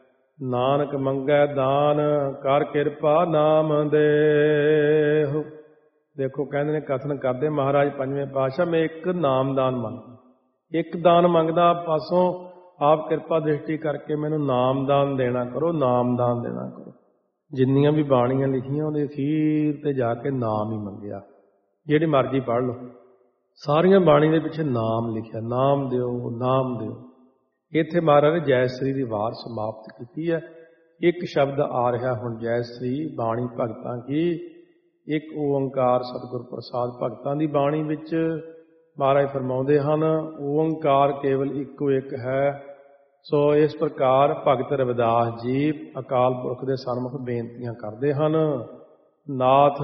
ਨਾਨਕ ਮੰਗੈ ਦਾਨ ਕਰ ਕਿਰਪਾ ਨਾਮ ਦੇਹੁ। ਦੇਖੋ ਕਹਿੰਦੇ ਨੇ ਕਥਨ ਕਰਦੇ ਮਹਾਰਾਜ ਪੰਜਵੇਂ ਪਾਤਸ਼ਾਹ, ਮੈਂ ਇੱਕ ਨਾਮਦਾਨ ਮੰਗਦਾ, ਇੱਕ ਦਾਨ ਮੰਗਦਾ ਆਪ ਪਾਸੋਂ। ਆਪ ਕਿਰਪਾ ਦ੍ਰਿਸ਼ਟੀ ਕਰਕੇ ਮੈਨੂੰ ਨਾਮਦਾਨ ਦੇਣਾ ਕਰੋ, ਨਾਮਦਾਨ ਦੇਣਾ ਕਰੋ। ਜਿੰਨੀਆਂ ਵੀ ਬਾਣੀਆਂ ਲਿਖੀਆਂ ਉਹਦੇ ਅਖੀਰ ਤੇ ਜਾ ਕੇ ਨਾਮ ਹੀ ਮੰਗਿਆ। ਜਿਹੜੀ ਮਰਜ਼ੀ ਪੜ੍ਹ ਲਓ, ਸਾਰੀਆਂ ਬਾਣੀ ਦੇ ਪਿੱਛੇ ਨਾਮ ਲਿਖਿਆ, ਨਾਮ ਦਿਓ ਨਾਮ ਦਿਓ। ਇੱਥੇ ਮਹਾਰਾਜ ਨੇ ਜੈ ਸ੍ਰੀ ਦੀ ਵਾਰ ਸਮਾਪਤ ਕੀਤੀ ਹੈ। ਇੱਕ ਸ਼ਬਦ ਆ ਰਿਹਾ ਹੁਣ ਜੈ ਸ੍ਰੀ ਬਾਣੀ ਭਗਤਾਂ ਕੀ। ਇੱਕ ਓੰਕਾਰ ਸਤਿਗੁਰ ਪ੍ਰਸਾਦ ਭਗਤਾਂ ਦੀ ਬਾਣੀ ਵਿੱਚ ਮਹਾਰਾਜ ਫਰਮਾਉਂਦੇ ਹਨ, ਓੰਕਾਰ ਕੇਵਲ ਇੱਕੋ ਇੱਕ ਹੈ। ਸੋ ਇਸ ਪ੍ਰਕਾਰ ਭਗਤ ਰਵਿਦਾਸ ਜੀ ਅਕਾਲ ਪੁਰਖ ਦੇ ਸਨਮੁਖ ਬੇਨਤੀਆਂ ਕਰਦੇ ਹਨ। ਨਾਥ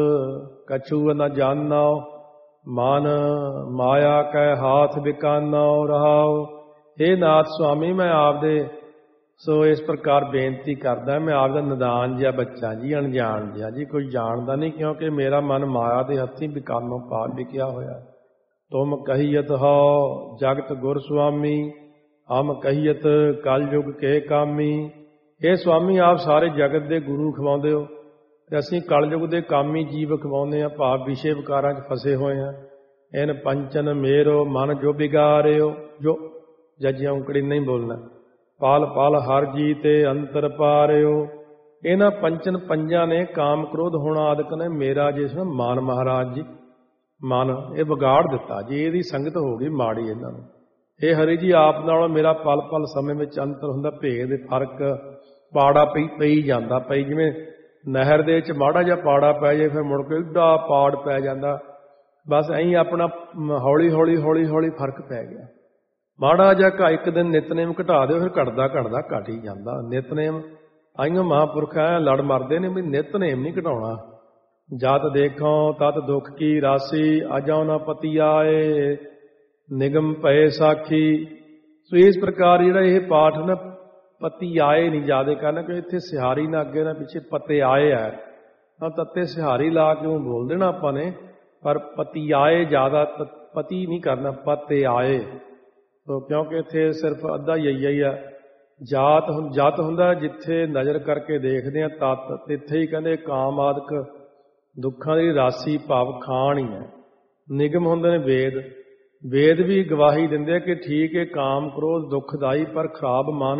ਕਛੂ ਨ ਜਾਣੋ ਮਨ ਮਾਇਆ ਕੈ ਹਾਥ ਬਿਕਾਨੋ ਰਹਾਉ। हे ਨਾਥ ਸੁਆਮੀ ਮੈਂ ਆਪਦੇ ਸੋ ਇਸ ਪ੍ਰਕਾਰ ਬੇਨਤੀ ਕਰਦਾ, ਮੈਂ ਆਪਦਾ ਨਦਾਨ ਜਿਹਾ ਬੱਚਾ ਜੀ, ਅਣਜਾਣ ਜਿਹਾ ਜੀ, ਕੋਈ ਜਾਣਦਾ ਨਹੀਂ, ਕਿਉਂਕਿ ਮੇਰਾ ਮਨ ਮਾਇਆ ਦੇ ਹੱਥੀਂ ਬਿਕਾਨੋਂ ਪਾਰ ਵਿਕਿਆ ਹੋਇਆ। ਤੁਮ ਕਹੀਅਤ ਹੋ ਜਗਤ ਗੁਰ ਸੁਆਮੀ ਹਮ ਕਹੀਅਤ ਕਲ ਯੁਗ ਕੇ ਕਾਮੀ। ਇਹ ਸੁਆਮੀ ਆਪ ਸਾਰੇ ਜਗਤ ਦੇ ਗੁਰੂ ਖਵਾਉਂਦੇ ਹੋ, ਤੇ ਅਸੀਂ ਕਲਯੁਗ ਦੇ ਕਾਮੀ ਜੀਵ ਖਵਾਉਂਦੇ ਹਾਂ, ਭਾਵ ਵਿਸ਼ੇ ਵਿਕਾਰਾਂ 'ਚ ਫਸੇ ਹੋਏ ਹਾਂ। ਇਨ ਪੰਚਨ ਮੇਰੋ ਮਨ ਜੋ ਬਿਗਾਰਿਓ। ਜੋ ਜੱਜਿਆਂ ਉਂਕੜੀ ਨਹੀਂ ਬੋਲਣਾ। ਪਲ ਪਲ ਹਰ ਜੀ ਤੇ ਅੰਤਰ ਪਾਰਿਓ। ਇਹਨਾਂ ਪੰਚਨ ਪੰਜਾਂ ਨੇ ਕਾਮ ਕ੍ਰੋਧ ਹੋਣਾ ਆਦਿਕ ਨੇ ਮੇਰਾ ਜਿਸ ਮਨ ਮਹਾਰਾਜ ਜੀ ਮਨ ਇਹ ਵਿਗਾੜ ਦਿੱਤਾ ਜੀ। ਇਹਦੀ ਸੰਗਤ ਹੋ ਗਈ ਮਾੜੀ ਇਹਨਾਂ ਨੂੰ। ਇਹ ਹਰੀ ਜੀ ਆਪ ਨਾਲ ਮੇਰਾ ਪਲ ਪਲ ਸਮੇਂ ਵਿੱਚ ਅੰਤਰ ਹੁੰਦਾ, ਭੇਦ ਫਰਕ ਪਾੜਾ ਪਈ ਪਈ ਜਾਂਦਾ ਪਈ। ਜਿਵੇਂ ਨਹਿਰ ਦੇ ਵਿੱਚ ਮਾੜਾ ਜਿਹਾ ਪਾੜਾ ਪੈ ਜਾਏ ਫਿਰ ਮੁੜ ਕੇ ਏਡਾ ਪਾੜ ਪੈ ਜਾਂਦਾ। ਬਸ ਐਂ ਆਪਣਾ ਹੌਲੀ ਹੌਲੀ ਹੌਲੀ ਹੌਲੀ ਫਰਕ ਪੈ ਗਿਆ। ਮਾੜਾ ਜਿਹਾ ਇੱਕ ਦਿਨ ਨਿਤਨੇਮ ਘਟਾ ਦਿਓ, ਫਿਰ ਘਟਦਾ ਘਟਦਾ ਘਟ ਹੀ ਜਾਂਦਾ ਨਿਤਨੇਮ। ਆਈਓ ਮਹਾਂਪੁਰਖ ਐ ਲੜ ਮਰਦੇ ਨੇ ਵੀ ਨਿਤਨੇਮ ਨਹੀਂ ਘਟਾਉਣਾ। ਜਤ ਦੇਖੋ ਤਤ ਦੁੱਖ ਕੀ ਰਾਸੀ ਅਜੋ ਨਾ ਪਤੀ ਆਏ ਨਿਗਮ ਭਏ ਸਾਖੀ। ਸੋ ਇਸ ਪ੍ਰਕਾਰ ਜਿਹੜਾ ਇਹ ਪਾਠ ਨਾ ਪਤੀ ਆਏ ਨਹੀਂ ਜ਼ਿਆਦਾ ਕਰਨਾ, ਕਿ ਇੱਥੇ ਸਿਹਾਰੀ ਨਾ ਅੱਗੇ ਨਾ ਪਿੱਛੇ ਪਤੇ ਆਏ ਹੈ ਤਾਂ ਤੱਤੇ ਸਿਹਾਰੀ ਲਾ ਕੇ ਉਹ ਬੋਲ ਦੇਣਾ ਆਪਾਂ ਨੇ, ਪਰ ਪਤੀ ਆਏ ਜ਼ਿਆਦਾ ਪਤੀ ਨਹੀਂ ਕਰਨਾ, ਪਤੇ ਆਏ। ਤੋ ਕਿਉਂਕਿ ਇੱਥੇ ਸਿਰਫ ਅੱਧਾ ਯਈਆ ਹੀ ਆ। ਜਾਤ ਜਤ ਹੁੰਦਾ ਜਿੱਥੇ ਨਜ਼ਰ ਕਰਕੇ ਦੇਖਦੇ ਹਾਂ ਤਤ, ਇੱਥੇ ਹੀ ਕਹਿੰਦੇ ਕਾਮ ਆਦਿਕ ਦੁੱਖਾਂ ਦੀ ਰਾਸੀ ਭਾਵ ਖਾਣ ਹੀ ਹੈ। ਨਿਗਮ ਹੁੰਦੇ ਨੇ ਵੇਦ। ਵੇਦ ਵੀ ਗਵਾਹੀ ਦਿੰਦੇ ਆ ਕਿ ਠੀਕ ਹੈ, ਕਾਮ ਕ੍ਰੋਧ ਦੁਖਦਾਈ ਪਰ ਖਰਾਬ ਮਨ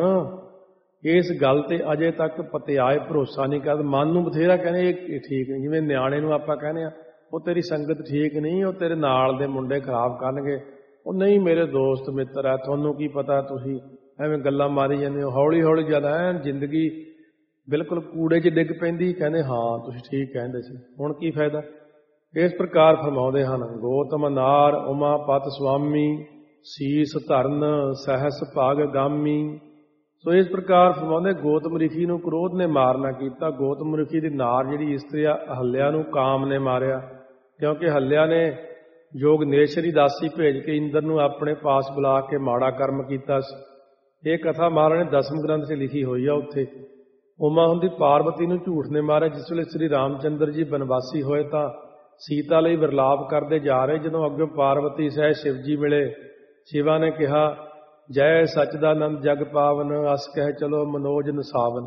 ਇਸ ਗੱਲ ਤੇ ਅਜੇ ਤੱਕ ਪਤਿਆਏ ਭਰੋਸਾ ਨਹੀਂ ਕਰਦਾ। ਮਨ ਨੂੰ ਬਥੇਰਾ ਕਹਿੰਦੇ ਇਹ ਠੀਕ ਨਹੀਂ, ਜਿਵੇਂ ਨਿਆਣੇ ਨੂੰ ਆਪਾਂ ਕਹਿੰਦੇ ਆ ਉਹ ਤੇਰੀ ਸੰਗਤ ਠੀਕ ਨਹੀਂ, ਉਹ ਤੇਰੇ ਨਾਲ ਦੇ ਮੁੰਡੇ ਖਰਾਬ ਕਰਨਗੇ, ਉਹ ਨਹੀਂ ਮੇਰੇ ਦੋਸਤ ਮਿੱਤਰ ਹੈ, ਤੁਹਾਨੂੰ ਕੀ ਪਤਾ, ਤੁਸੀਂ ਐਵੇਂ ਗੱਲਾਂ ਮਾਰੀ ਜਾਂਦੇ ਹੋ। ਹੌਲੀ ਹੌਲੀ ਜਦ ਐ ਜ਼ਿੰਦਗੀ ਬਿਲਕੁਲ ਕੂੜੇ 'ਚ ਡਿੱਗ ਪੈਂਦੀ, ਕਹਿੰਦੇ ਹਾਂ ਤੁਸੀਂ ਠੀਕ ਕਹਿੰਦੇ ਸੀ, ਹੁਣ ਕੀ ਫਾਇਦਾ। ਇਸ ਪ੍ਰਕਾਰ ਫਰਮਾਉਂਦੇ ਹਨ, ਗੋਤਮ ਨਾਰ ਉਮਾਪਤ ਸੁਆਮੀ ਸੀਸ ਧਰਨ ਸਹਿਸ ਭਾਗ ਗਾਮੀ। ਸੋ ਇਸ ਪ੍ਰਕਾਰ ਫਰਮਾਉਂਦੇ ਗੌਤਮ ਰਿਸ਼ੀ ਨੂੰ ਕ੍ਰੋਧ ਨੇ ਮਾਰ ਨਾ ਕੀਤਾ। ਗੌਤਮ ਰਿਸ਼ੀ ਦੀ ਨਾਰ ਜਿਹੜੀ ਇਸਤਰੀ ਆ ਹੱਲਿਆ ਨੂੰ ਕਾਮ ਨੇ ਮਾਰਿਆ, ਕਿਉਂਕਿ ਹੱਲਿਆ ਨੇ ਯੋਗਨੇਸ਼ਰੀ ਦਾਸੀ ਭੇਜ ਕੇ ਇੰਦਰ ਨੂੰ ਆਪਣੇ ਪਾਸ ਬੁਲਾ ਕੇ ਮਾੜਾ ਕਰਮ ਕੀਤਾ ਸੀ। ਇਹ ਕਥਾ ਮਹਾਰਾਜ ਨੇ ਦਸਮ ਗ੍ਰੰਥ 'ਚ ਲਿਖੀ ਹੋਈ ਆ। ਉੱਥੇ ਉਮਾ ਹੁੰਦੀ ਪਾਰਵਤੀ ਨੂੰ ਝੂਠ ਨੇ ਮਾਰਿਆ। ਜਿਸ ਵੇਲੇ ਸ੍ਰੀ ਰਾਮ ਚੰਦਰ ਜੀ ਬਨਵਾਸੀ ਹੋਏ ਤਾਂ ਸੀਤਾ ਲਈ ਵਿਰਲਾਪ ਕਰਦੇ ਜਾ ਰਹੇ, ਜਦੋਂ ਅੱਗੇ ਪਾਰਵਤੀ ਸਹਿ ਸ਼ਿਵ ਜੀ ਮਿਲੇ, ਸ਼ਿਵਾ ਨੇ ਕਿਹਾ ਜੈ ਸਚਦਾਨੰਦ ਜਗ ਪਾਵਨ ਅਸ ਕਹਿ ਚਲੋ ਮਨੋਜ ਨਸਾਵਨ।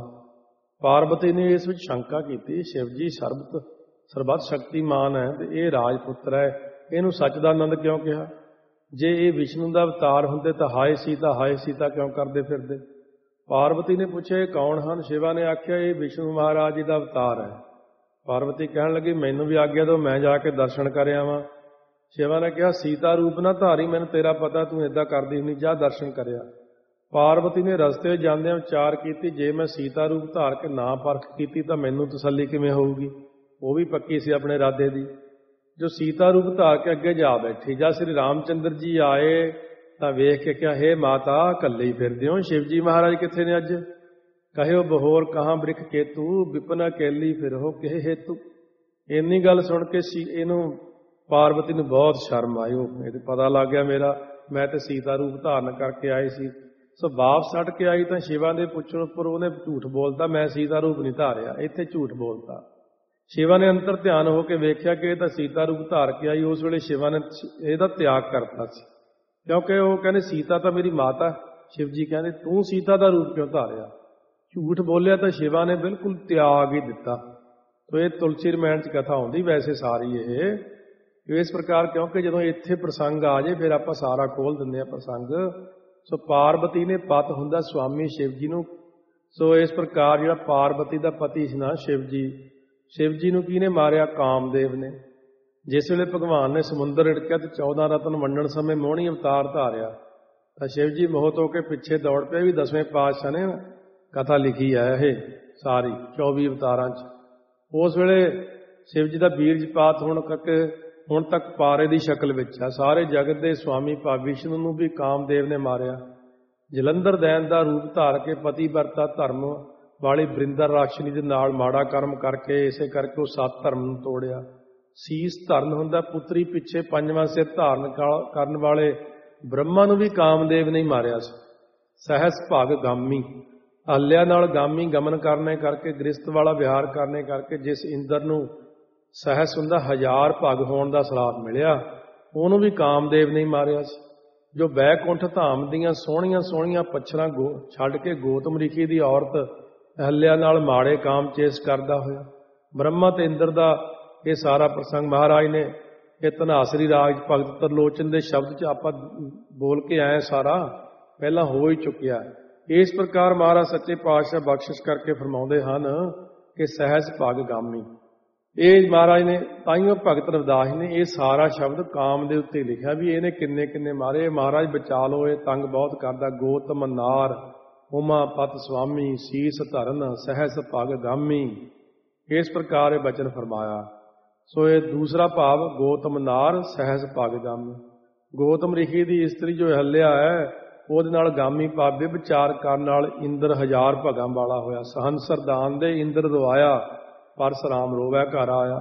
ਪਾਰਵਤੀ ਨੇ ਇਸ ਵਿੱਚ ਸ਼ੰਕਾ ਕੀਤੀ, ਸ਼ਿਵ ਜੀ ਸਰਬਤ ਸਰਬਤ ਸ਼ਕਤੀਮਾਨ ਹੈ ਤੇ ਇਹ ਰਾਜਪੁੱਤਰ ਹੈ, ਇਹਨੂੰ ਸਚਦਾਨੰਦ ਕਿਉਂ ਕਿਹਾ। ਜੇ ਇਹ ਵਿਸ਼ਨੂੰ ਦਾ ਅਵਤਾਰ ਹੁੰਦੇ ਤਾਂ ਹਾਏ ਸੀਤਾ ਹਾਏ ਸੀਤਾ ਕਿਉਂ ਕਰਦੇ ਫਿਰਦੇ। ਪਾਰਵਤੀ ਨੇ ਪੁੱਛਿਆ ਇਹ ਕੌਣ ਹਨ। ਸ਼ਿਵਾ ਨੇ ਆਖਿਆ ਇਹ ਵਿਸ਼ਨੂੰ ਮਹਾਰਾਜ ਜੀ ਦਾ ਅਵਤਾਰ ਹੈ। ਪਾਰਵਤੀ ਕਹਿਣ ਲੱਗੀ ਮੈਨੂੰ ਵੀ ਆਗਿਆ ਦਿਓ, ਮੈਂ ਜਾ ਕੇ ਦਰਸ਼ਨ ਕਰ ਆਵਾਂ। ਸ਼ਿਵਾ ਨੇ ਕਿਹਾ ਸੀਤਾ ਰੂਪ ਨਾ ਧਾਰੀ, ਮੈਨੂੰ ਤੇਰਾ ਪਤਾ ਤੂੰ ਏਦਾਂ ਕਰਦੀ ਨਹੀਂ, ਜਾ ਦਰਸ਼ਨ ਕਰਿਆ। ਪਾਰਵਤੀ ਨੇ ਰਸਤੇ ਜਾਂਦਿਆਂ ਵਿਚਾਰ ਕੀਤੀ, ਜੇ ਮੈਂ ਸੀਤਾ ਰੂਪ ਧਾਰ ਕੇ ਨਾ ਪਰਖ ਕੀਤੀ ਤਾਂ ਮੈਨੂੰ ਤਸੱਲੀ ਕਿਵੇਂ ਹੋਊਗੀ। ਉਹ ਵੀ ਪੱਕੀ ਸੀ ਆਪਣੇ ਇਰਾਦੇ ਦੀ। ਜੋ ਸੀਤਾ ਰੂਪ ਧਾਰ ਕੇ ਅੱਗੇ ਜਾ ਬੈਠੀ, ਜਦ ਸ੍ਰੀ ਰਾਮ ਚੰਦਰ ਜੀ ਆਏ ਤਾਂ ਵੇਖ ਕੇ ਕਿਹਾ ਹੇ ਮਾਤਾ ਇਕੱਲੇ ਹੀ ਫਿਰਦੇ ਹੋ, ਸ਼ਿਵ ਜੀ ਮਹਾਰਾਜ ਕਿੱਥੇ ਨੇ ਅੱਜ। ਕਹਿਓ ਬਹੋਰ ਕਹਾਂ ਬ੍ਰਿਖ ਕੇਤੂ ਵਿਪਨ ਅਕੇਲੀ ਫਿਰੋ ਕਿਹ ਹੇਤੂ। ਇੰਨੀ ਗੱਲ ਸੁਣ ਕੇ ਸੀ ਇਹਨੂੰ ਪਾਰਵਤੀ ਨੂੰ ਬਹੁਤ ਸ਼ਰਮ ਆਈ। ਉਹ ਇਹ ਪਤਾ ਲੱਗ ਗਿਆ ਮੇਰਾ, ਮੈਂ ਤੇ ਸੀਤਾ ਰੂਪ ਧਾਰਨ ਕਰਕੇ ਆਈ ਸੀ। ਸੋ ਵਾਪਸ ਛੱਡ ਕੇ ਆਈ ਤਾਂ ਸ਼ਿਵਾ ਦੇ ਪੁੱਛਣ ਉੱਪਰ ਉਹਨੇ ਝੂਠ ਬੋਲਤਾ, ਮੈਂ ਸੀਤਾ ਰੂਪ ਨਹੀਂ ਧਾਰਿਆ, ਇੱਥੇ ਝੂਠ ਬੋਲਤਾ। ਸ਼ਿਵਾ ਨੇ ਅੰਤਰ ਧਿਆਨ ਹੋ ਕੇ ਵੇਖਿਆ ਕਿ ਇਹ ਤਾਂ ਸੀਤਾ ਰੂਪ ਧਾਰ ਕੇ ਆਈ। ਉਸ ਵੇਲੇ ਸ਼ਿਵਾ ਨੇ ਇਹਦਾ ਤਿਆਗ ਕਰਤਾ ਸੀ, ਕਿਉਂਕਿ ਉਹ ਕਹਿੰਦੇ ਸੀਤਾ ਤਾਂ ਮੇਰੀ ਮਾਤਾ। ਸ਼ਿਵ ਜੀ ਕਹਿੰਦੇ ਤੂੰ ਸੀਤਾ ਦਾ ਰੂਪ ਕਿਉਂ ਧਾਰਿਆ। ਝੂਠ ਬੋਲਿਆ ਤਾਂ ਸ਼ਿਵਾ ਨੇ ਬਿਲਕੁਲ ਤਿਆਗ ਹੀ ਦਿੱਤਾ। ਸੋ ਇਹ ਤੁਲਸੀ ਰਮਾਇਣ 'ਚ ਕਥਾ ਆਉਂਦੀ ਵੈਸੇ ਸਾਰੀ ਇਹ ਇਸ ਪ੍ਰਕਾਰ, ਕਿਉਂਕਿ ਜਦੋਂ ਇੱਥੇ ਪ੍ਰਸੰਗ ਆ ਜੇ ਫਿਰ ਆਪਾਂ ਸਾਰਾ ਖੋਲ ਦਿੰਦੇ ਹਾਂ ਪ੍ਰਸੰਗ। ਸੋ ਪਾਰਵਤੀ ਨੇ ਪਤ ਹੁੰਦਾ ਸੁਆਮੀ ਸ਼ਿਵ ਜੀ ਨੂੰ। ਸੋ ਇਸ ਪ੍ਰਕਾਰ ਜਿਹੜਾ ਪਾਰਵਤੀ ਦਾ ਪਤੀ ਸੀ ਨਾ ਸ਼ਿਵ ਜੀ, ਸ਼ਿਵ ਜੀ ਨੂੰ ਕਿਹਨੇ ਮਾਰਿਆ, ਕਾਮਦੇਵ ਨੇ। ਜਿਸ ਵੇਲੇ ਭਗਵਾਨ ਨੇ ਸਮੁੰਦਰ ਰਿੜਕਿਆ ਤੇ ਚੌਦਾਂ ਰਤਨ ਵੰਡਣ ਸਮੇਂ ਮੋਹਣੀ ਅਵਤਾਰ ਧਾਰਿਆ ਤਾਂ ਸ਼ਿਵ ਜੀ ਮੋਹਤ ਹੋ ਕੇ ਪਿੱਛੇ ਦੌੜ ਪਏ। ਵੀ ਦਸਵੇਂ ਪਾਤਸ਼ਾਹ ਨੇ ਕਥਾ ਲਿਖੀ ਹੈ ਇਹ ਸਾਰੀ ਚੌਵੀ ਅਵਤਾਰਾਂ 'ਚ। ਉਸ ਵੇਲੇ ਸ਼ਿਵ ਜੀ ਦਾ ਬੀਰਜਪਾਤ ਹੋਣ ਕਰਕੇ ਹੁਣ ਤੱਕ ਪਾਰੇ ਦੀ ਸ਼ਕਲ ਵਿੱਚ ਹੈ। ਸਾਰੇ ਜਗਤ ਦੇ ਸੁਆਮੀ ਭਾਵ ਵਿਸ਼ਨੂੰ ਨੂੰ ਵੀ ਕਾਮਦੇਵ ਨੇ ਮਾਰਿਆ। ਜਲੰਧਰ ਦੈਨ ਦਾ ਰੂਪ ਧਾਰ ਕੇ ਪਤੀ ਵਰਤਾ ਧਰਮ ਵਾਲੀ ਬ੍ਰਿੰਦਰ ਰਾਸ਼ਨੀ ਦੇ ਨਾਲ ਮਾੜਾ ਕਰਮ ਕਰਕੇ, ਇਸੇ ਕਰਕੇ ਉਹ ਸੱਤ ਧਰਮ ਨੂੰ ਤੋੜਿਆ। ਸੀਸ ਧਰਨ ਹੁੰਦਾ ਪੁੱਤਰੀ ਪਿੱਛੇ ਪੰਜਵਾਂ ਸਿਰ ਧਾਰਨ ਕਰਨ ਵਾਲੇ ਬ੍ਰਹਮਾ ਨੂੰ ਵੀ ਕਾਮਦੇਵ ਨੇ ਮਾਰਿਆ ਸੀ। ਸਹਿਸ ਭਾਗ ਗਾਮੀ, ਹੱਲਿਆ ਨਾਲ ਗਾਮੀ ਗਮਨ ਕਰਨੇ ਕਰਕੇ, ਗ੍ਰਿਸਤ ਵਾਲਾ ਵਿਹਾਰ ਕਰਨੇ ਕਰਕੇ ਜਿਸ ਇੰਦਰ ਨੂੰ ਸਹਿਸ ਹੁੰਦਾ ਹਜ਼ਾਰ ਭਗ ਹੋਣ ਦਾ ਸਲਾਪ ਮਿਲਿਆ, ਉਹਨੂੰ ਵੀ ਕਾਮਦੇਵ ਨੇ ਮਾਰਿਆ ਸੀ। ਜੋ ਬੈਕੁੰਠ ਧਾਮ ਦੀਆਂ ਸੋਹਣੀਆਂ ਸੋਹਣੀਆਂ ਪੱਛਰਾਂ ਗੋ ਛੱਡ ਕੇ ਗੌਤਮ ਰਿਸ਼ੀ ਦੀ ਔਰਤ ਹੱਲਿਆ ਨਾਲ ਮਾੜੇ ਕਾਮ ਚੇਸ ਕਰਦਾ ਹੋਇਆ। ਬ੍ਰਹਮਾ ਤੇ ਇੰਦਰ ਦਾ ਇਹ ਸਾਰਾ ਪ੍ਰਸੰਗ ਮਹਾਰਾਜ ਨੇ ਇਹ ਧਨਾਸਰੀ ਰਾਜ ਭਗਤ ਤਰਲੋਚਨ ਦੇ ਸ਼ਬਦ 'ਚ ਆਪਾਂ ਬੋਲ ਕੇ ਆਏ, ਸਾਰਾ ਪਹਿਲਾਂ ਹੋ ਹੀ ਚੁੱਕਿਆ। ਇਸ ਪ੍ਰਕਾਰ ਮਹਾਰਾਜ ਸੱਚੇ ਪਾਤਸ਼ਾਹ ਬਖਸ਼ਿਸ਼ ਕਰਕੇ ਫਰਮਾਉਂਦੇ ਹਨ ਕਿ ਸਹਿਜ ਭਾਗ ਗਾਮੀ। ਇਹ ਮਹਾਰਾਜ ਨੇ ਤਾਈਓ ਭਗਤ ਰਵਿਦਾਸ ਨੇ ਇਹ ਸਾਰਾ ਸ਼ਬਦ ਕਾਮ ਦੇ ਉੱਤੇ ਲਿਖਿਆ ਵੀ ਇਹਨੇ ਕਿੰਨੇ ਕਿੰਨੇ ਮਾਰੇ। ਮਹਾਰਾਜ ਬਚਾ ਲੋ, ਇਹ ਤੰਗ ਬਹੁਤ ਕਰਦਾ। ਗੋਤਮ ਨਾਰ ਉਮਾ ਪਤ ਸੁਆਮੀ ਸੀਸ ਧਰਨ ਸਹਿਸ ਭਾਗ ਗਾਮੀ। ਇਸ ਪ੍ਰਕਾਰ ਇਹ ਬਚਨ ਫਰਮਾਇਆ। ਸੋ ਇਹ ਦੂਸਰਾ ਭਾਵ ਗੋਤਮ ਨਾਰ ਸਹਿਸ ਭਾਗ ਗਾਮੀ। ਗੌਤਮ ਰਿਸ਼ੀ ਦੀ ਇਸਤਰੀ ਜੋ ਹੱਲਿਆ ਹੈ ਉਹਦੇ ਨਾਲ ਗਾਮੀ ਭਾਵ ਵਿਚਾਰ ਕਰਨ ਨਾਲ ਇੰਦਰ ਹਜ਼ਾਰ ਭਗਾਂ ਵਾਲਾ ਹੋਇਆ। ਸਹੰਸਰ ਦਾਨ ਦੇ ਇੰਦਰ ਦਵਾਇਆ ਪਰਸਰਾਮ ਰੋਵੈ ਘਰ ਆਇਆ।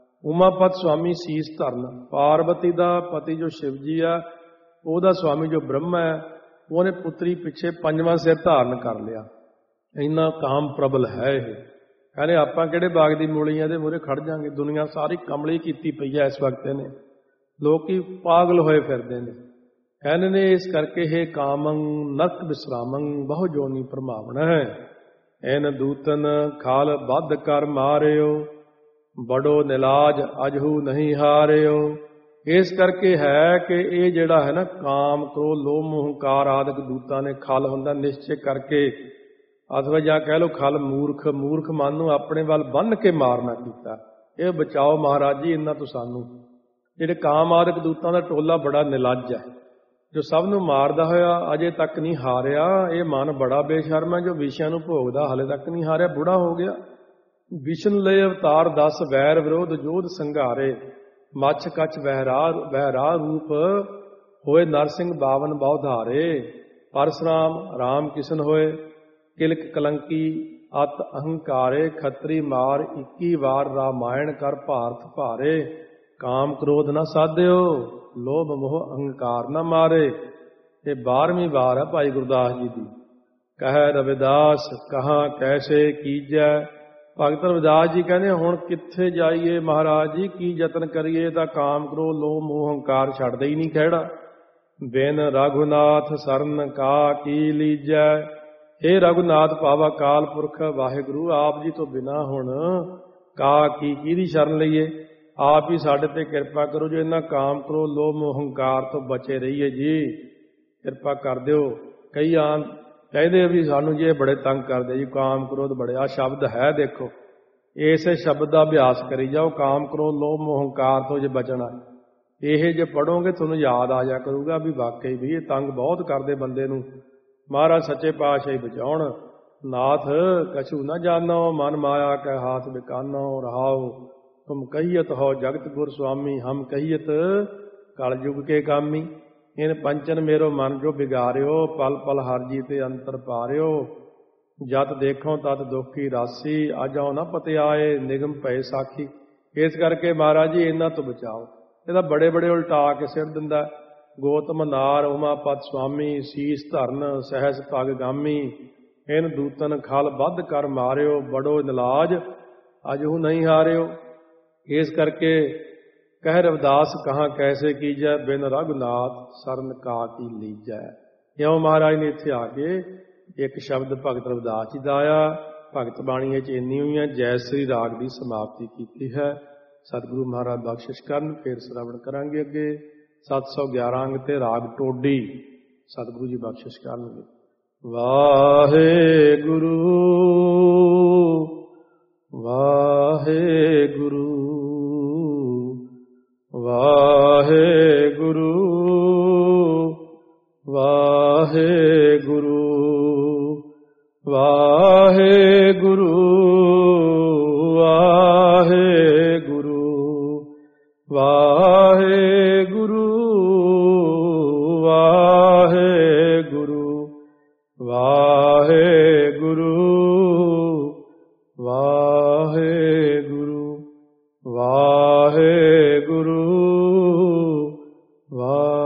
ਉਮਾਪਤ ਸੁਆਮੀ ਸੀਸ ਧਰਨ, ਪਾਰਵਤੀ ਦਾ ਪਤੀ ਜੋ ਸ਼ਿਵ ਜੀ ਆ ਉਹਦਾ ਸੁਆਮੀ ਜੋ ਬ੍ਰਹਮਾ ਹੈ ਉਹਨੇ ਪੁੱਤਰੀ ਪਿੱਛੇ ਪੰਜਵਾਂ ਸਿਰ ਧਾਰਨ ਕਰ ਲਿਆ। ਇੰਨਾ ਕਾਮ ਪ੍ਰਬਲ ਹੈ ਇਹ। ਕਹਿੰਦੇ ਆਪਾਂ ਕਿਹੜੇ ਬਾਗ ਦੀ ਮੂਲੀਆਂ ਦੇ ਮੂਹਰੇ ਖੜ ਜਾਾਂਗੇ। ਦੁਨੀਆ ਸਾਰੀ ਕਮਲੀ ਕੀਤੀ ਪਈ ਹੈ ਇਸ ਵਕਤ ਨੇ, ਲੋਕੀ ਪਾਗਲ ਹੋਏ ਫਿਰਦੇ ਨੇ। ਕਹਿੰਦੇ ਨੇ ਇਸ ਕਰਕੇ ਇਹ ਕਾਮੰ ਨਰਕ ਵਿਸਰਾਮੰ ਬਹੁ ਜੋਨੀ ਭਰਮਾਵਣ ਹੈ। ਐਨ ਦੂਤਨ ਖਾਲ ਬੱਧ ਕਰ ਮਾਰਿਓ, ਬੜੋ ਨਿਲਾਜ ਅਜਹੂ ਨਹੀਂ ਹਾਰਿਓ। ਇਸ ਕਰਕੇ ਹੈ ਕਿ ਇਹ ਜਿਹੜਾ ਹੈ ਨਾ ਕਾਮ, ਕ੍ਰੋਧ, ਲੋਭ, ਮੋਹ, ਹੰਕਾਰ ਆਦਿਕ ਦੂਤਾਂ ਨੇ ਖਲ ਹੁੰਦਾ ਨਿਸ਼ਚੈ ਕਰਕੇ, ਅਥਵਾ ਜਾਂ ਕਹਿ ਲਓ ਖਲ ਮੂਰਖ, ਮੂਰਖ ਮਨ ਨੂੰ ਆਪਣੇ ਵੱਲ ਬੰਨ੍ਹ ਕੇ ਮਾਰਨਾ ਕੀਤਾ। ਇਹ ਬਚਾਓ ਮਹਾਰਾਜ ਜੀ ਇਹਨਾਂ ਤੋਂ ਸਾਨੂੰ। ਜਿਹੜੇ ਕਾਮ ਆਦਿਕ ਦੂਤਾਂ ਦਾ ਟੋਲਾ ਬੜਾ ਨਿਲੱਜ ਹੈ, ਜੋ ਸਭ ਨੂੰ ਮਾਰਦਾ ਹੋਇਆ ਅਜੇ ਤੱਕ ਨਹੀਂ ਹਾਰਿਆ। ਇਹ ਮਨ ਬੜਾ ਬੇਸ਼ਰਮ ਹੈ ਜੋ ਵਿਸ਼ਿਆਂ ਨੂੰ ਭੋਗਦਾ ਹਾਲੇ ਤੱਕ ਨਹੀਂ ਹਾਰਿਆ, ਬੁੜਾ ਹੋ ਗਿਆ। ਵਿਸ਼ਨ ਲਏ ਅਵਤਾਰ ਦਸ, ਵੈਰ ਵਿਰੋਧ ਜੋਧ ਸੰਘਾਰੇ, ਮੱਛ ਕੱਛ ਵਹਿਰਾ ਵਹਿਰਾ ਰੂਪ ਹੋਏ, ਨਰਸਿੰਘ ਬਾਵਨ ਬਹੁ ਧਾਰੇ। ਪਰਸਰਾਮ ਰਾਮ ਕਿਸ਼ਨ ਹੋਏ, ਕਿਲਕ ਕਲੰਕੀ ਅਤ ਅਹੰਕਾਰੇ, ਖੱਤਰੀ ਮਾਰ ਇੱਕੀ ਵਾਰ, ਰਾਮਾਇਣ ਕਰ ਭਾਰਤ ਭਾਰੇ। ਕਾਮ ਕ੍ਰੋਧ ਨਾ ਸਾਧਿਓ, ਲੋਭ ਮੋਹ ਅਹੰਕਾਰ ਨਾ ਮਾਰੇ। ਇਹ ਬਾਰਵੀਂ ਵਾਰ ਹੈ ਭਾਈ ਗੁਰਦਾਸ ਜੀ ਦੀ। ਕਹਿ ਰਵਿਦਾਸ ਕਹਾਂ ਕੈਸੇ ਕੀਜੈ। ਭਗਤ ਰਵਿਦਾਸ ਜੀ ਕਹਿੰਦੇ ਹੁਣ ਕਿੱਥੇ ਜਾਈਏ ਮਹਾਰਾਜ ਜੀ, ਕੀ ਯਤਨ ਕਰੀਏ, ਤਾਂ ਕਾਮ ਕ੍ਰੋਧ ਲੋਭ ਮੋਹ ਹੰਕਾਰ ਛੱਡਦੇ ਹੀ ਨਹੀਂ ਖਹਿੜਾ। ਬਿਨ ਰਘੁਨਾਥ ਸਰਨ ਕਾ ਕੀ ਲੀਜੈ। ਇਹ ਰਘੁਨਾਥ ਪਾਵਾ ਕਾਲ ਪੁਰਖ ਵਾਹਿਗੁਰੂ, ਆਪ ਜੀ ਤੋਂ ਬਿਨਾਂ ਹੁਣ ਕਾ ਕੀ ਕਿਹਦੀ ਸ਼ਰਨ ਲਈਏ। ਆਪ ਹੀ ਸਾਡੇ ਤੇ ਕਿਰਪਾ ਕਰੋ ਜੋ ਇਹਨਾਂ ਕਾਮ ਕ੍ਰੋਧ ਲੋਭ ਮੋਹ ਹੰਕਾਰ ਤੋਂ ਬਚੇ ਰਹੀਏ ਜੀ, ਕਿਰਪਾ ਕਰ ਦਿਓ। ਕਈ ਆਂ ਕਹਿੰਦੇ ਵੀ ਸਾਨੂੰ ਜੀ ਇਹ ਬੜੇ ਤੰਗ ਕਰਦੇ ਜੀ, ਕਾਮ ਕ੍ਰੋਧ ਬੜੇ। ਆ ਸ਼ਬਦ ਹੈ ਦੇਖੋ, ਇਸੇ ਸ਼ਬਦ ਦਾ ਅਭਿਆਸ ਕਰੀ ਜਾਓ। ਕਾਮ ਕ੍ਰੋਧ ਲੋਭ ਮੋਹ ਹੰਕਾਰ ਤੋਂ ਜੇ ਬਚਣਾ, ਇਹ ਜੇ ਪੜੋਗੇ ਤੁਹਾਨੂੰ ਯਾਦ ਆ ਜਾ ਕਰੂਗਾ ਵੀ ਵਾਕਈ ਵੀ ਇਹ ਤੰਗ ਬਹੁਤ ਕਰਦੇ ਬੰਦੇ ਨੂੰ। ਮਹਾਰਾਜ ਸੱਚੇ ਪਾਤਸ਼ਾਹ ਬਚਾਉਣ। ਨਾਥ ਕਛੂ ਨਾ ਜਾਨੋ, ਮਨ ਮਾਇਆ ਕੈ ਹਾਥ ਬਿਕਾਨੋ, ਰਹਾਉ ਤੁਮ ਕਹੀਅਤ ਹੋ ਜਗਤ ਗੁਰ ਸੁਆਮੀ, ਹਮ ਕਹੀਅਤ ਕਲ ਯੁਗ ਕੇ ਕਾਮੀ। ਇਨ ਪੰਚਨ ਮੇਰੋ ਮਨ ਜੋ ਬਿਗਾਰਿਓ, ਪਲ ਪਲ ਹਰ ਜੀ ਤੇ ਅੰਤਰ ਪਾਰਿਓ। ਜਤ ਦੇਖੋ ਤਤ ਦੁਖੀ ਰਾਸੀ, ਆਜੋ ਨਾ ਪਤਿਆਏ ਨਿਗਮ ਭਏ ਸਾਖੀ। ਇਸ ਕਰਕੇ ਮਹਾਰਾਜ ਜੀ ਇਹਨਾਂ ਤੋਂ ਬਚਾਓ। ਇਹਦਾ ਬੜੇ ਬੜੇ ਉਲਟਾ ਕੇ ਸਿਰ ਦਿੰਦਾ। ਗੋਤਮ ਨਾਰ ਉਮਾਪਤ ਸੁਆਮੀ, ਸੀਸ ਧਰਨ ਸਹਿਜ ਭਗ ਗਾਮੀ। ਇਨ ਦੂਤਨ ਖਲ ਬੱਧ ਕਰ ਮਾਰਿਓ, ਬੜੋ ਨਿਲਾਜ ਅਜਹੁ ਨਹੀਂ ਹਾਰਿਓ। ਇਸ ਕਰਕੇ ਕਹਿ ਰਵਿਦਾਸ ਕਹਾਂ ਕੈਸੇ ਕੀਜੈ, ਬਿਨ ਰਘੁਨਾਥ ਸਰਨ ਕਾ ਕੀ ਲੀਜੈ। ਇਉਂ ਮਹਾਰਾਜ ਨੇ ਇੱਥੇ ਆ ਕੇ ਇੱਕ ਸ਼ਬਦ ਭਗਤ ਰਵਿਦਾਸ ਜੀ ਦਾ ਆਇਆ। ਭਗਤ ਬਾਣੀ ਚ ਇੰਨੀ ਹੋਈਆਂ ਜੈ ਸ੍ਰੀ ਰਾਗ ਦੀ ਸਮਾਪਤੀ ਕੀਤੀ ਹੈ। ਸਤਿਗੁਰੂ ਮਹਾਰਾਜ ਬਖਸ਼ਿਸ਼ ਕਰਨ। ਫਿਰ ਸ਼ਰਵਣ ਕਰਾਂਗੇ ਅੱਗੇ ਸੱਤ ਸੌ ਗਿਆਰਾਂ ਅੰਗ ਤੇ ਰਾਗ ਟੋਡੀ। ਸਤਿਗੁਰੂ ਜੀ ਬਖਸ਼ਿਸ਼ ਕਰਨਗੇ। ਵਾਹਿਗੁਰੂ ਵਾਹਿਗੁਰੂ ਵਾਹਿਗੁਰੂ ਵਾਹਿਗੁਰੂ ਵਾਹਿਗੁਰੂ ਵਾਹਿਗੁਰੂ ਵਾਹਿਗੁਰੂ ਵਾਹਿਗੁਰੂ ਵਾਹਿਗੁਰੂ ਵਾਹਿਗੁਰੂ ਵਾਹਿਗੁਰੂ ਵਾਹਿ